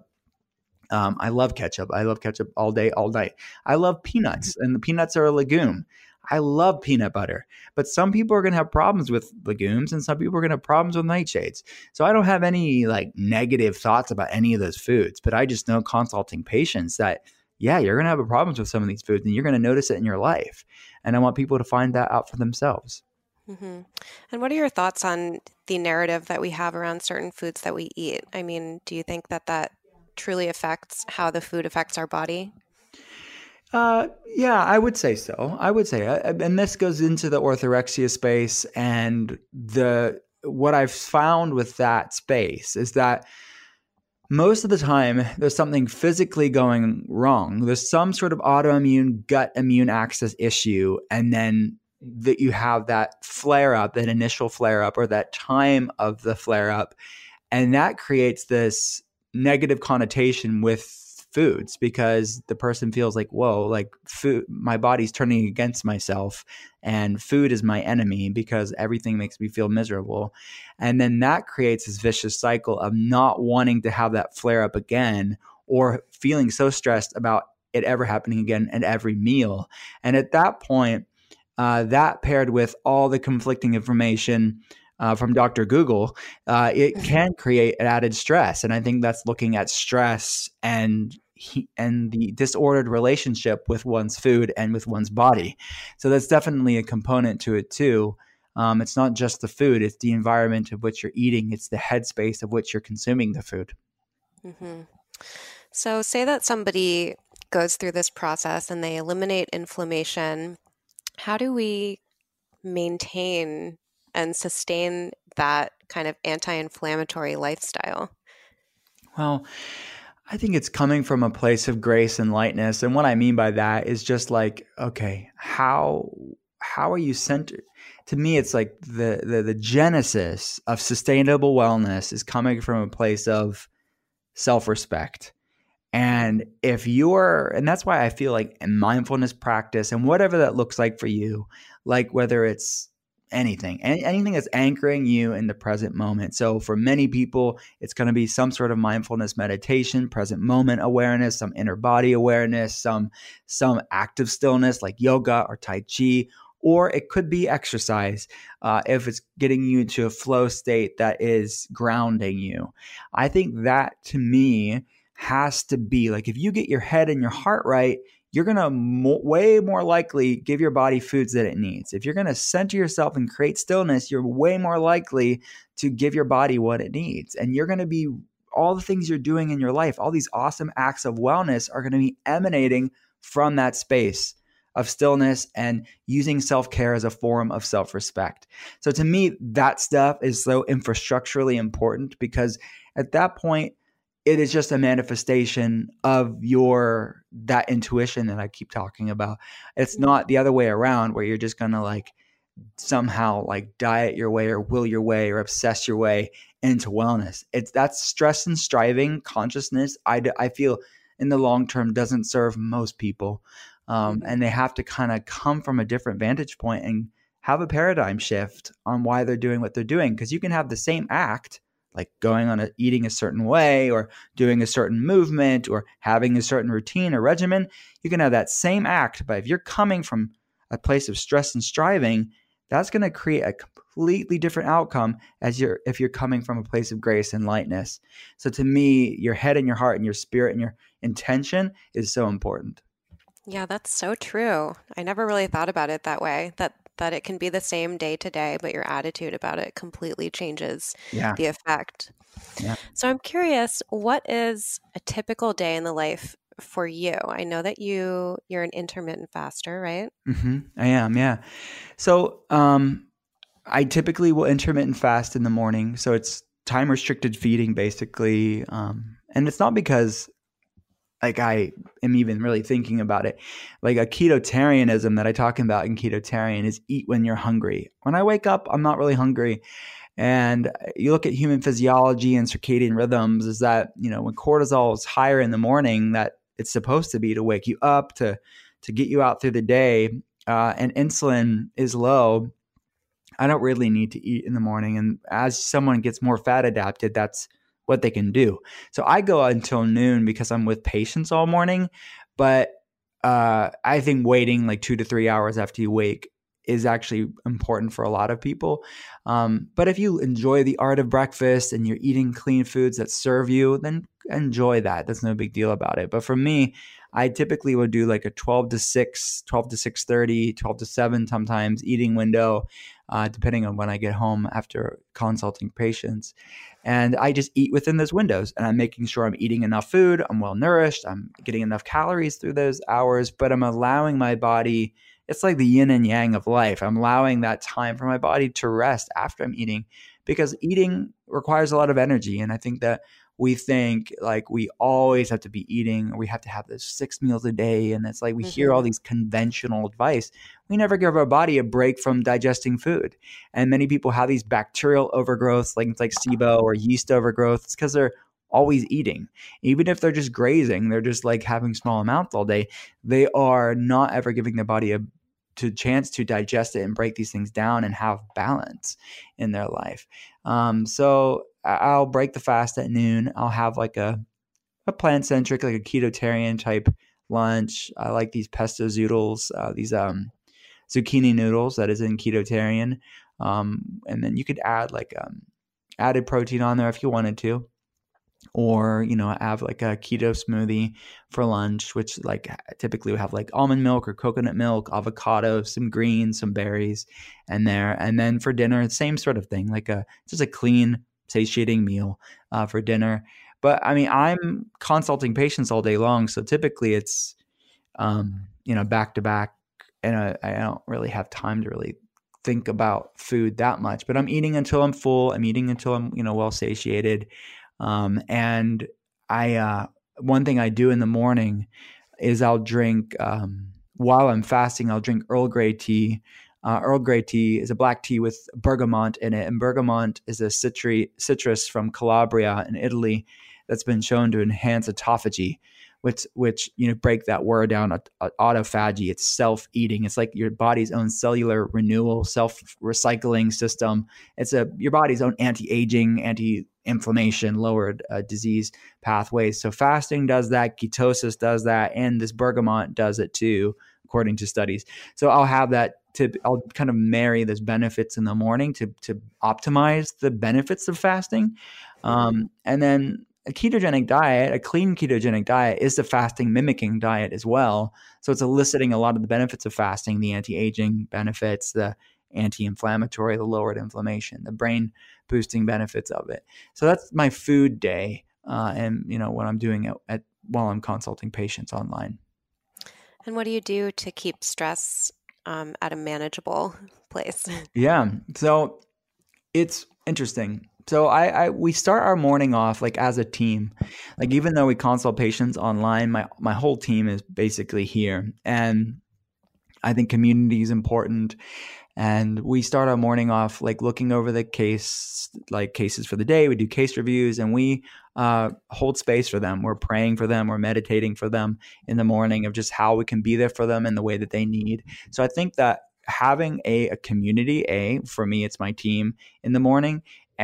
I love ketchup all day, all night. I love peanuts, and the peanuts are a legume. I love peanut butter, but some people are going to have problems with legumes and some people are going to have problems with nightshades. So I don't have any like negative thoughts about any of those foods, but I just know consulting patients that, yeah, you're going to have problems with some of these foods and you're going to notice it in your life. And I want people to find that out for themselves. Mm-hmm. And what are your thoughts on the narrative that we have around certain foods that we eat? I mean, do you think that truly affects how the food affects our body? Yeah, I would say so. And this goes into the orthorexia space, and what I've found with that space is that most of the time there's something physically going wrong. There's some sort of autoimmune gut immune axis issue, and then that you have that flare up, that initial flare up, or that time of the flare up. And that creates this negative connotation with foods, because the person feels like, whoa, like food, my body's turning against myself, and food is my enemy because everything makes me feel miserable. And then that creates this vicious cycle of not wanting to have that flare up again, or feeling so stressed about it ever happening again at every meal. And at that point, that paired with all the conflicting information from Dr. Google, it can create an added stress. And I think that's looking at stress and the disordered relationship with one's food and with one's body. So that's definitely a component to it too. It's not just the food, it's the environment of which you're eating. It's the headspace of which you're consuming the food. Mm-hmm. So say that somebody goes through this process and they eliminate inflammation. How do we maintain and sustain that kind of anti-inflammatory lifestyle? Well, I think it's coming from a place of grace and lightness. And what I mean by that is just like, okay, how are you centered? To me, it's like the genesis of sustainable wellness is coming from a place of self-respect. And and that's why I feel like in mindfulness practice and whatever that looks like for you, like whether it's anything that's anchoring you in the present moment. So for many people, it's going to be some sort of mindfulness meditation, present moment awareness, some inner body awareness, some active stillness like yoga or Tai Chi, or it could be exercise if it's getting you into a flow state that is grounding you. I think that to me has to be like, if you get your head and your heart right, you're going to way more likely give your body foods that it needs. If you're going to center yourself and create stillness, you're way more likely to give your body what it needs. And you're going to be, all the things you're doing in your life, all these awesome acts of wellness are going to be emanating from that space of stillness and using self-care as a form of self-respect. So to me, that stuff is so infrastructurally important, because at that point, it is just a manifestation of that intuition that I keep talking about. It's not the other way around, where you're just going to like somehow like diet your way or will your way or obsess your way into wellness. That's stress and striving consciousness. I feel in the long term doesn't serve most people. And they have to kind of come from a different vantage point and have a paradigm shift on why they're doing what they're doing. Because you can have the same act, like going on eating a certain way or doing a certain movement or having a certain routine or regimen. You can have that same act, but if you're coming from a place of stress and striving, that's going to create a completely different outcome if you're coming from a place of grace and lightness. So to me, your head and your heart and your spirit and your intention is so important. Yeah, that's so true. I never really thought about it that way, that it can be the same day to day, but your attitude about it completely changes the effect. Yeah. So I'm curious, what is a typical day in the life for you? I know that you're an intermittent faster, right? Mm-hmm. I am, yeah. So I typically will intermittent fast in the morning. So it's time restricted feeding basically. And it's not because like I am even really thinking about it. Like a ketotarianism that I talk about in Ketotarian is eat when you're hungry. When I wake up, I'm not really hungry. And you look at human physiology and circadian rhythms, is that, when cortisol is higher in the morning, that it's supposed to be to wake you up, to get you out through the day, and insulin is low, I don't really need to eat in the morning. And as someone gets more fat adapted, that's what they can do. So I go until noon because I'm with patients all morning. But I think waiting like 2 to 3 hours after you wake is actually important for a lot of people. But if you enjoy the art of breakfast and you're eating clean foods that serve you, then enjoy that. That's no big deal about it. But for me, I typically would do like a 12 to 6, 12 to 6:30, 12 to 7 sometimes eating window, depending on when I get home after consulting patients. And I just eat within those windows, and I'm making sure I'm eating enough food, I'm well nourished, I'm getting enough calories through those hours, but I'm allowing my body, it's like the yin and yang of life. I'm allowing that time for my body to rest after I'm eating, because eating requires a lot of energy. And I think that we think like we always have to be eating, or we have to have those 6 meals a day. And it's like we hear all these conventional advice. We never give our body a break from digesting food. And many people have these bacterial overgrowths, like it's like SIBO or yeast overgrowth. It's because they're always eating. Even if they're just grazing, they're just like having small amounts all day. They are not ever giving their body a chance to digest it and break these things down and have balance in their life. So I'll break the fast at noon. I'll have like a plant-centric, like a ketotarian type lunch. I like these pesto zoodles, these zucchini noodles that is in ketotarian. And then you could add like added protein on there if you wanted to. Or, have like a keto smoothie for lunch, which like typically we have like almond milk or coconut milk, avocado, some greens, some berries in there. And then for dinner, same sort of thing, like just a clean, satiating meal for dinner. But I mean, I'm consulting patients all day long. So typically it's, back to back, and I don't really have time to really think about food that much, but I'm eating until I'm full. I'm eating until I'm, well satiated. And one thing I do in the morning is I'll drink, while I'm fasting, I'll drink Earl Grey tea. Earl Grey tea is a black tea with bergamot in it. And bergamot is a citrus from Calabria in Italy that's been shown to enhance autophagy, which break that word down, autophagy. It's self-eating. It's like your body's own cellular renewal, self-recycling system. It's your body's own anti-aging, anti-inflammation, lowered disease pathways. So fasting does that, ketosis does that, and this bergamot does it too, according to studies. So I'll have that. I'll kind of marry those benefits in the morning to optimize the benefits of fasting, and then a ketogenic diet, a clean ketogenic diet, is the fasting mimicking diet as well. So it's eliciting a lot of the benefits of fasting, the anti-aging benefits, the anti-inflammatory, the lowered inflammation, the brain boosting benefits of it. So that's my food day, and what I'm doing while I'm consulting patients online. And what do you do to keep stress at a manageable place? Yeah, so it's interesting. So we start our morning off like as a team. Like even though we consult patients online, my whole team is basically here. And I think community is important. And we start our morning off like looking over the cases for the day. We do case reviews, and we hold space for them. We're praying for them. We're meditating for them in the morning of just how we can be there for them in the way that they need. So I think that having a community, for me, it's my team in the morning,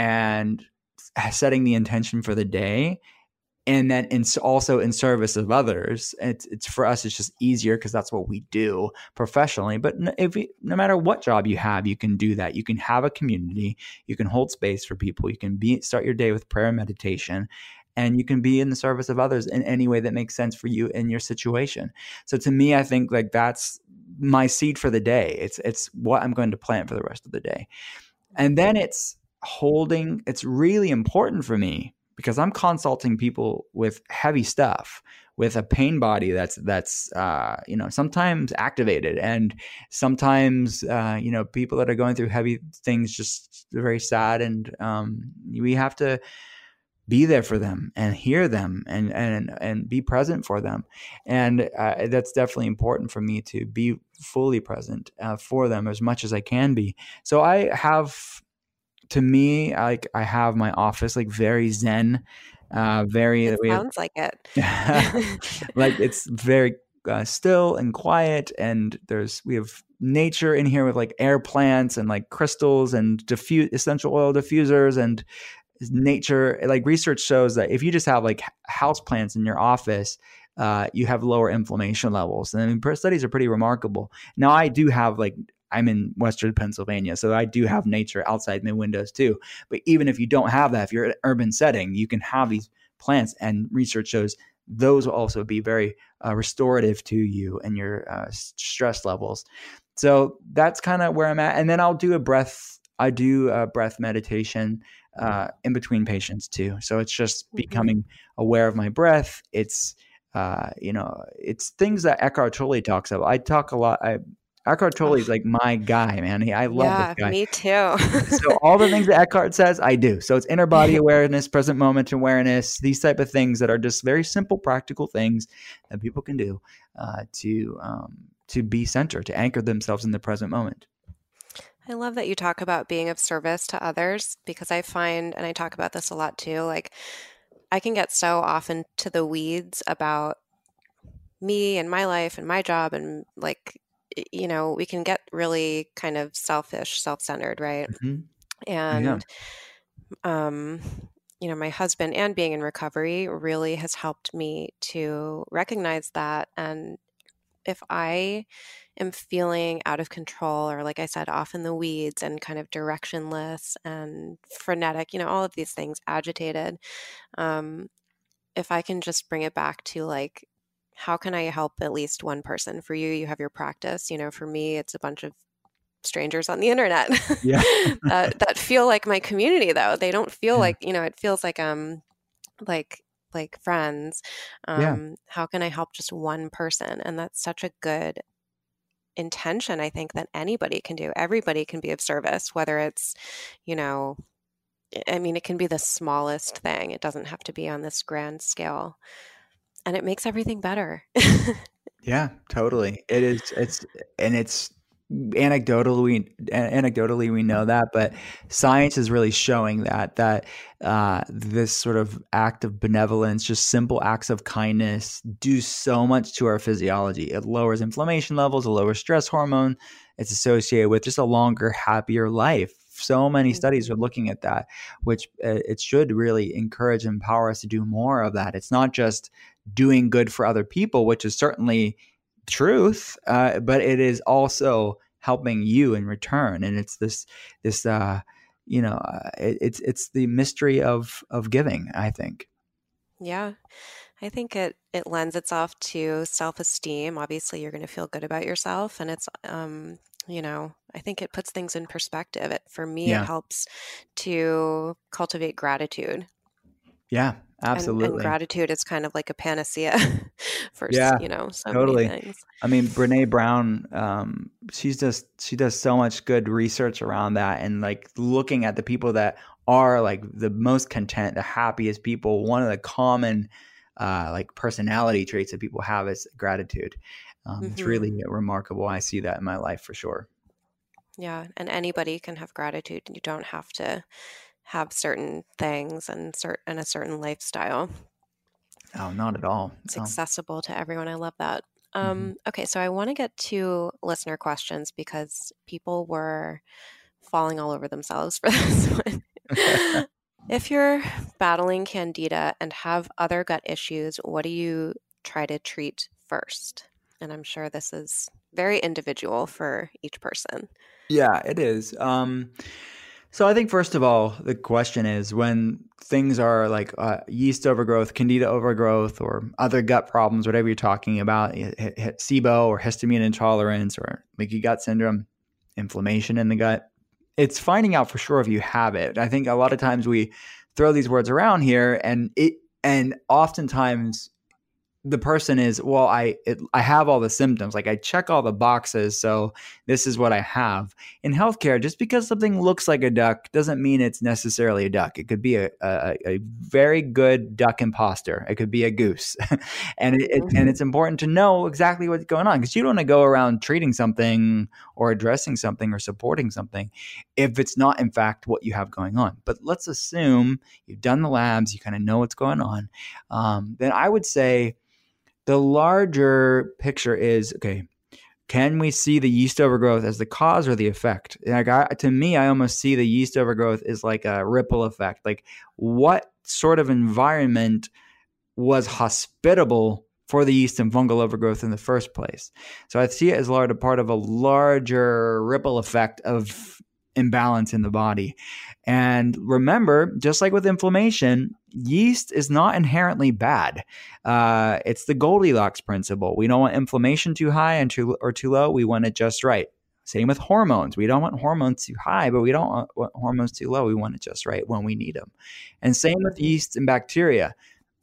and setting the intention for the day, and then also in service of others. It's for us, it's just easier because that's what we do professionally. But no matter what job you have, you can do that. You can have a community. You can hold space for people. You can start your day with prayer and meditation, and you can be in the service of others in any way that makes sense for you in your situation. So to me, I think like that's my seed for the day. It's what I'm going to plant for the rest of the day. And then it's really important for me because I'm consulting people with heavy stuff, with a pain body that's sometimes activated, and sometimes people that are going through heavy things, just very sad, and we have to be there for them and hear them and be present for them. And that's definitely important for me to be fully present for them as much as I can be. So I have my office like very zen, It sounds like it. like it's very still and quiet, and we have nature in here with like air plants and like crystals and essential oil diffusers and nature. Like research shows that if you just have like house plants in your office, you have lower inflammation levels. And I mean, studies are pretty remarkable. Now I do have I'm in Western Pennsylvania, so I do have nature outside my windows too. But even if you don't have that, if you're in an urban setting, you can have these plants, and research shows those will also be very restorative to you and your stress levels. So that's kind of where I'm at. And then I'll do a breath meditation in between patients too. So it's just becoming aware of my breath. It's it's things that Eckhart Tolle talks about. I talk a lot. Eckhart Tolle is like my guy, man. I love this Yeah, guy. me too. So all the things that Eckhart says, I do. So it's inner body awareness, present moment awareness, these type of things that are just very simple, practical things that people can do to be centered, to anchor themselves in the present moment. I love that you talk about being of service to others, because I find, and I talk about this a lot too, like I can get so often to the weeds about me and my life and my job, and like, we can get really kind of selfish, self-centered, right? Mhm. And my husband, and being in recovery, really has helped me to recognize that. And if I am feeling out of control, or like I said, off in the weeds and kind of directionless and frenetic, all of these things, agitated, if I can just bring it back to like, how can I help at least one person? For you have your practice. For me, it's a bunch of strangers on the internet Yeah. that feel like my community, though. They don't feel Yeah. like, it feels like friends. Yeah. How can I help just one person? And that's such a good intention, I think, that anybody can do. Everybody can be of service, whether it's, it can be the smallest thing. It doesn't have to be on this grand scale. And it makes everything better. Yeah, totally. It is. It's anecdotally we know that, but science is really showing that this sort of act of benevolence, just simple acts of kindness, do so much to our physiology. It lowers inflammation levels, it lowers stress hormone. It's associated with just a longer, happier life. So many studies are looking at that, which it should really encourage and empower us to do more of that. It's not just doing good for other people, which is certainly truth, but it is also helping you in return. And it's it's the mystery of giving, I think. Yeah. I think it lends itself to self-esteem. Obviously, you're going to feel good about yourself, and it's I think it puts things in perspective. For me, it helps to cultivate gratitude. Yeah, absolutely. And gratitude is kind of like a panacea for so totally. many things. I mean, Brene Brown, she does so much good research around that, and like looking at the people that are like the most content, the happiest people. One of the common like personality traits that people have is gratitude. It's really remarkable. I see that in my life for sure. Yeah, and anybody can have gratitude. You don't have to have certain things and a certain lifestyle. Oh, not at all. It's accessible to everyone. I love that. Okay, so I want to get to listener questions, because people were falling all over themselves for this one. If you're battling candida and have other gut issues, what do you try to treat first? And I'm sure this is very individual for each person. Yeah, it is. So I think first of all, the question is, when things are like yeast overgrowth, candida overgrowth, or other gut problems, whatever you're talking about, SIBO or histamine intolerance or leaky gut syndrome, inflammation in the gut, it's finding out for sure if you have it. I think a lot of times we throw these words around here, and oftentimes the person is, well, I have all the symptoms, like I check all the boxes, so this is what I have. In healthcare, just because something looks like a duck doesn't mean it's necessarily a duck. It could be a very good duck imposter. It could be a goose, and it's important to know exactly what's going on, because you don't want to go around treating something or addressing something or supporting something if it's not in fact what you have going on. But let's assume you've done the labs, you kind of know what's going on. Then I would say, the larger picture is, okay, can we see the yeast overgrowth as the cause or the effect? To me, I almost see the yeast overgrowth as like a ripple effect. Like, what sort of environment was hospitable for the yeast and fungal overgrowth in the first place? So I see it as a part of a larger ripple effect of imbalance in the body. And remember, just like with inflammation, yeast is not inherently bad. It's the Goldilocks principle. We don't want inflammation too high and too low. We want it just right. Same with hormones. We don't want hormones too high, but we don't want hormones too low. We want it just right when we need them. And same with yeast and bacteria.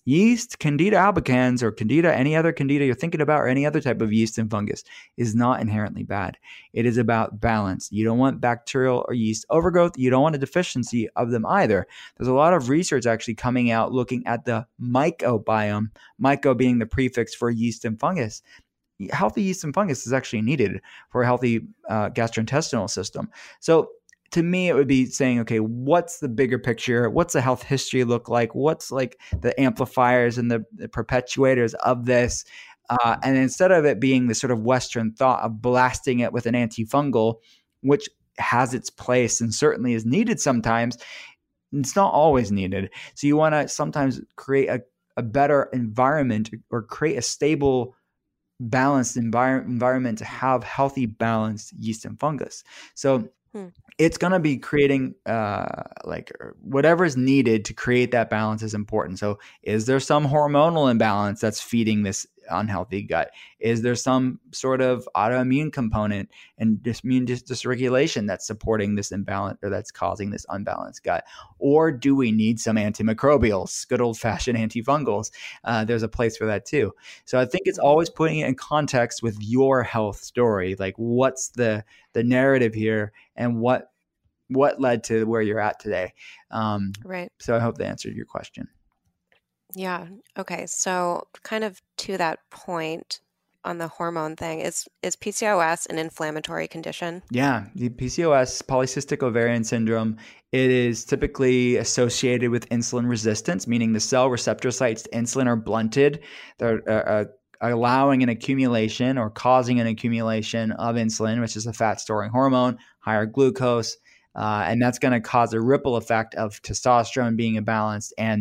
yeast, Candida albicans, or Candida, any other Candida you're thinking about, or any other type of yeast and fungus, is not inherently bad. It is about balance. You don't want bacterial or yeast overgrowth. You don't want a deficiency of them either. There's a lot of research actually coming out looking at the mycobiome, myco being the prefix for yeast and fungus. Healthy yeast and fungus is actually needed for a healthy gastrointestinal system. So to me, it would be saying, okay, what's the bigger picture? What's the health history look like? What's like the amplifiers and the perpetuators of this? And instead of it being the sort of Western thought of blasting it with an antifungal, which has its place and certainly is needed sometimes, it's not always needed. So you want to sometimes create a better environment or create a stable, balanced environment to have healthy, balanced yeast and fungus. So it's going to be creating like whatever is needed to create that balance is important. So is there some hormonal imbalance that's feeding this unhealthy gut? Is there some sort of autoimmune component and immune dysregulation that's supporting this imbalance or that's causing this unbalanced gut? Or do we need some antimicrobials, good old fashioned antifungals? There's a place for that too. So I think it's always putting it in context with your health story. Like what's the narrative here and what led to where you're at today? Right. So I hope that answered your question. Yeah. Okay. So kind of to that point on the hormone thing, is PCOS an inflammatory condition? Yeah. The PCOS, polycystic ovarian syndrome, it is typically associated with insulin resistance, meaning the cell receptor sites to insulin are blunted. They're allowing an accumulation or causing an accumulation of insulin, which is a fat storing hormone, higher glucose. And that's going to cause a ripple effect of testosterone being imbalanced and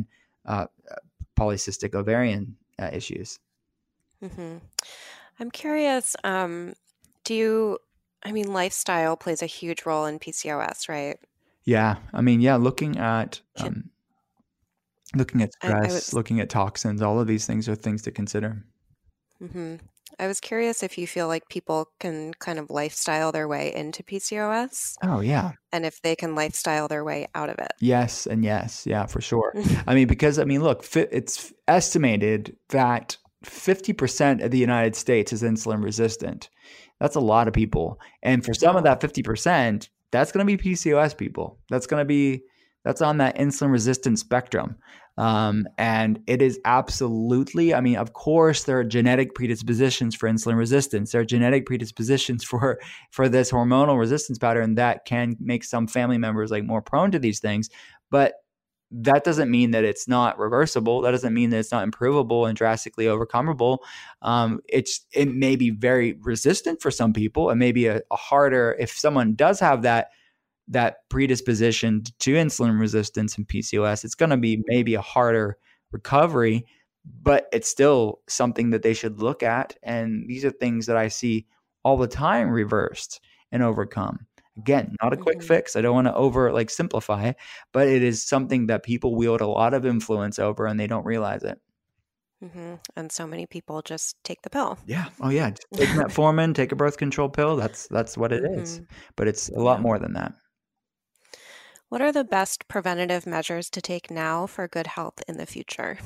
polycystic ovarian issues. Mm-hmm. I'm curious, lifestyle plays a huge role in PCOS, right? Yeah. Looking at stress, looking at toxins, all of these things are things to consider. Mm-hmm. I was curious if you feel like people can kind of lifestyle their way into PCOS. Oh, yeah. And if they can lifestyle their way out of it. Yes and yes. Yeah, for sure. Look, it's estimated that 50% of the United States is insulin resistant. That's a lot of people. And for some of that 50%, that's going to be PCOS people. That's on that insulin resistant spectrum. And it is absolutely, of course, there are genetic predispositions for insulin resistance. There are genetic predispositions for this hormonal resistance pattern that can make some family members like more prone to these things. But that doesn't mean that it's not reversible. That doesn't mean that it's not improvable and drastically overcomable. It may be very resistant for some people. It may be a harder, if someone does have that predisposition to insulin resistance and PCOS, it's going to be maybe a harder recovery, but it's still something that they should look at. And these are things that I see all the time reversed and overcome. Again, not a quick fix. I don't want to simplify it, but it is something that people wield a lot of influence over and they don't realize it. Mm-hmm. And so many people just take the pill. Yeah. Oh yeah. Just take metformin, take a birth control pill. That's what it is. But it's a lot more than that. What are the best preventative measures to take now for good health in the future?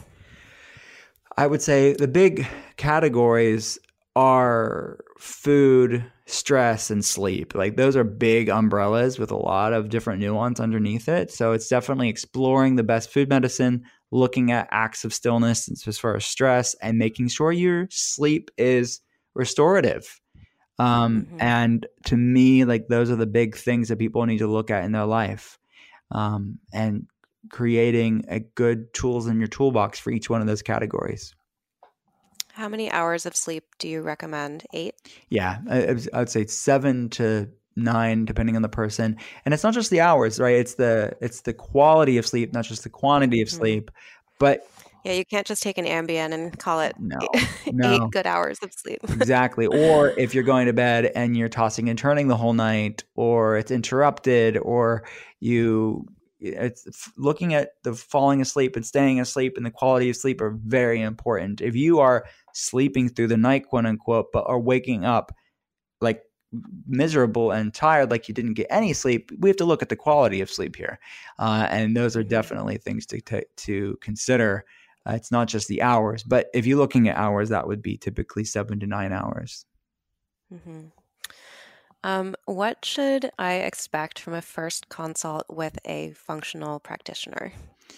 I would say the big categories are food, stress, and sleep. Like those are big umbrellas with a lot of different nuance underneath it. So it's definitely exploring the best food medicine, looking at acts of stillness as far as stress, and making sure your sleep is restorative. And to me, like those are the big things that people need to look at in their life. And creating a good tools in your toolbox for each one of those categories. How many hours of sleep do you recommend? 8? Yeah, I'd say 7 to 9, depending on the person. And it's not just the hours, right? It's the quality of sleep, not just the quantity of sleep. But yeah, you can't just take an Ambien and call it 8 good hours of sleep. Exactly. Or if you're going to bed and you're tossing and turning the whole night, or it's interrupted, or it's looking at the falling asleep and staying asleep and the quality of sleep are very important. If you are sleeping through the night, quote unquote, but are waking up like miserable and tired, like you didn't get any sleep, we have to look at the quality of sleep here. And those are definitely things to consider It's not just the hours, but if you're looking at hours, that would be typically 7 to 9 hours. What should I expect from a first consult with a functional practitioner?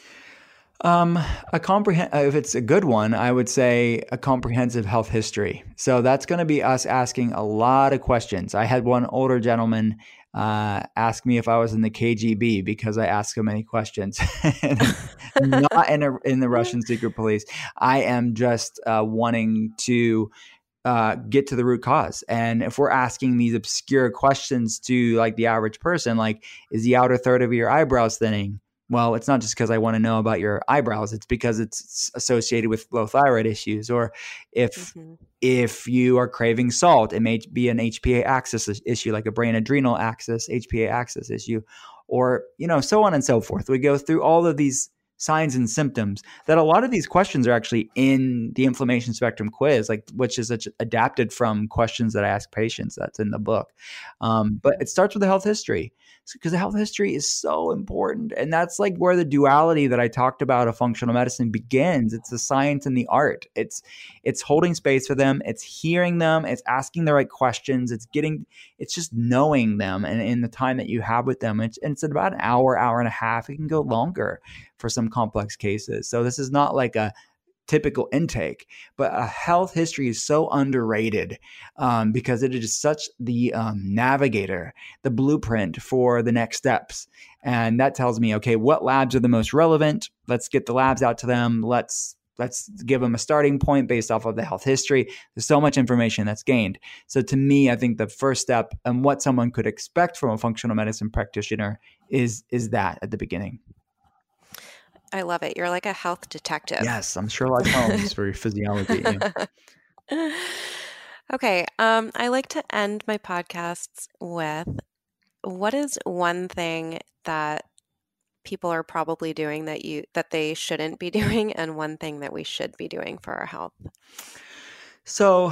If it's a good one, I would say a comprehensive health history. So that's going to be us asking a lot of questions. I had one older gentleman ask me if I was in the KGB because I asked so many questions. Not in the Russian secret police. I am just wanting to get to the root cause. And if we're asking these obscure questions to like the average person, like, is the outer third of your eyebrows thinning? Well, it's not just because I want to know about your eyebrows. It's because it's associated with low thyroid issues. Or if you are craving salt, it may be an HPA axis issue, like a brain adrenal axis, HPA axis issue, or, so on and so forth. We go through all of these signs and symptoms that a lot of these questions are actually in the inflammation spectrum quiz, which is adapted from questions that I ask patients. That's in the book. But it starts with the health history, because the health history is so important. And that's like where the duality that I talked about of functional medicine begins. It's the science and the art. It's holding space for them. It's hearing them. It's asking the right questions. It's just knowing them and in the time that you have with them. It's about an hour and a half. It can go longer for some complex cases. So this is not like a typical intake, but a health history is so underrated because it is such the navigator, the blueprint for the next steps. And that tells me, okay, what labs are the most relevant? Let's get the labs out to them. Let's give them a starting point based off of the health history. There's so much information that's gained. So to me, I think the first step and what someone could expect from a functional medicine practitioner is that at the beginning. I love it. You're like a health detective. Yes, I'm Sherlock Holmes for your physiology. Yeah. Okay. I like to end my podcasts with, what is one thing that people are probably doing that they shouldn't be doing, and one thing that we should be doing for our health? So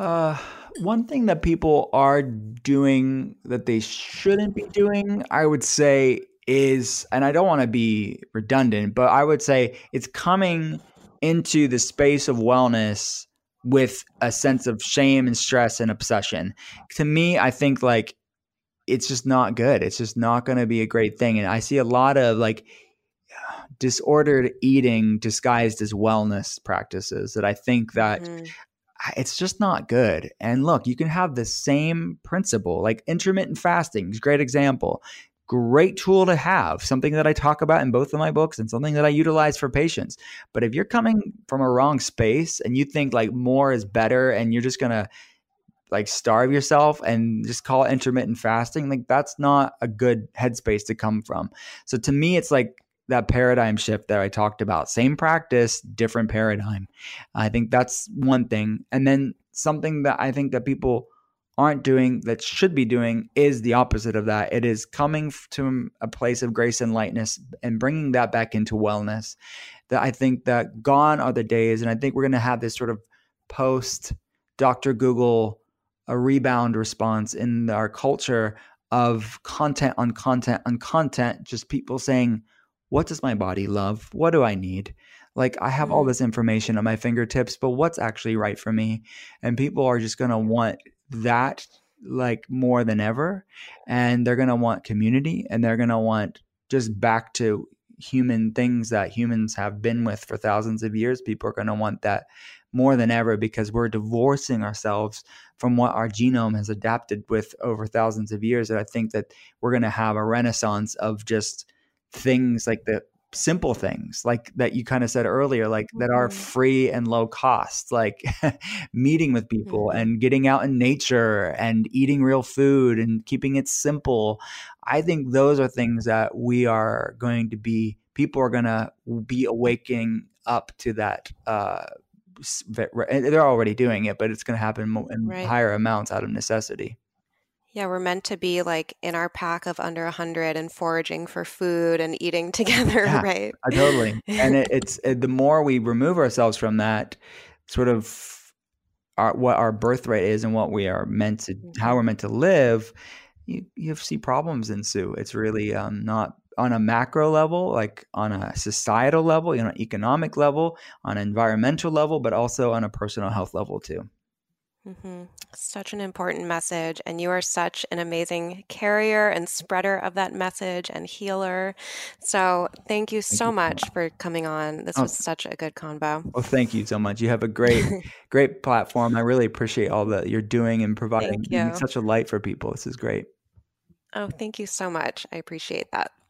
one thing that people are doing that they shouldn't be doing, I would say, is, and I don't want to be redundant, but I would say it's coming into the space of wellness with a sense of shame and stress and obsession. To me, I think like it's just not good. It's just not going to be a great thing. And I see a lot of like disordered eating disguised as wellness practices that I think that it's just not good. And look, you can have the same principle, like intermittent fasting is a great example. Great tool to have, something that I talk about in both of my books and something that I utilize for patients. But if you're coming from a wrong space and you think like more is better and you're just going to like starve yourself and just call it intermittent fasting, like that's not a good headspace to come from. So to me, it's like that paradigm shift that I talked about. Same practice, different paradigm. I think that's one thing. And then something that I think that people aren't doing that should be doing is the opposite of that. It is coming to a place of grace and lightness and bringing that back into wellness. That I think that gone are the days, and I think we're going to have this sort of post Dr. Google a rebound response in our culture of content on content on content, just people saying, what does my body love? What do I need? Like I have all this information at my fingertips, but what's actually right for me? And people are just going to want that like more than ever. And they're going to want community, and they're going to want just back to human things that humans have been with for thousands of years. People are going to want that more than ever because we're divorcing ourselves from what our genome has adapted with over thousands of years. And I think that we're going to have a renaissance of just things like the simple things like that you kind of said earlier, like that are free and low cost, like meeting with people and getting out in nature and eating real food and keeping it simple. I think those are things that people are going to be awakening up to that. They're already doing it, but it's going to happen in higher amounts out of necessity. Yeah, we're meant to be like in our pack of under 100 and foraging for food and eating together, right? Totally. And it's the more we remove ourselves from that sort of what our birthright is and what we are meant to, how we're meant to live, you see problems ensue. It's really not on a macro level, like on a societal level, you know, economic level, on an environmental level, but also on a personal health level too. Such an important message. And you are such an amazing carrier and spreader of that message and healer. So thank you so much for coming on. This was such a good convo. Well, thank you so much. You have a great platform. I really appreciate all that you're doing and providing such a light for people. This is great. Oh, thank you so much. I appreciate that.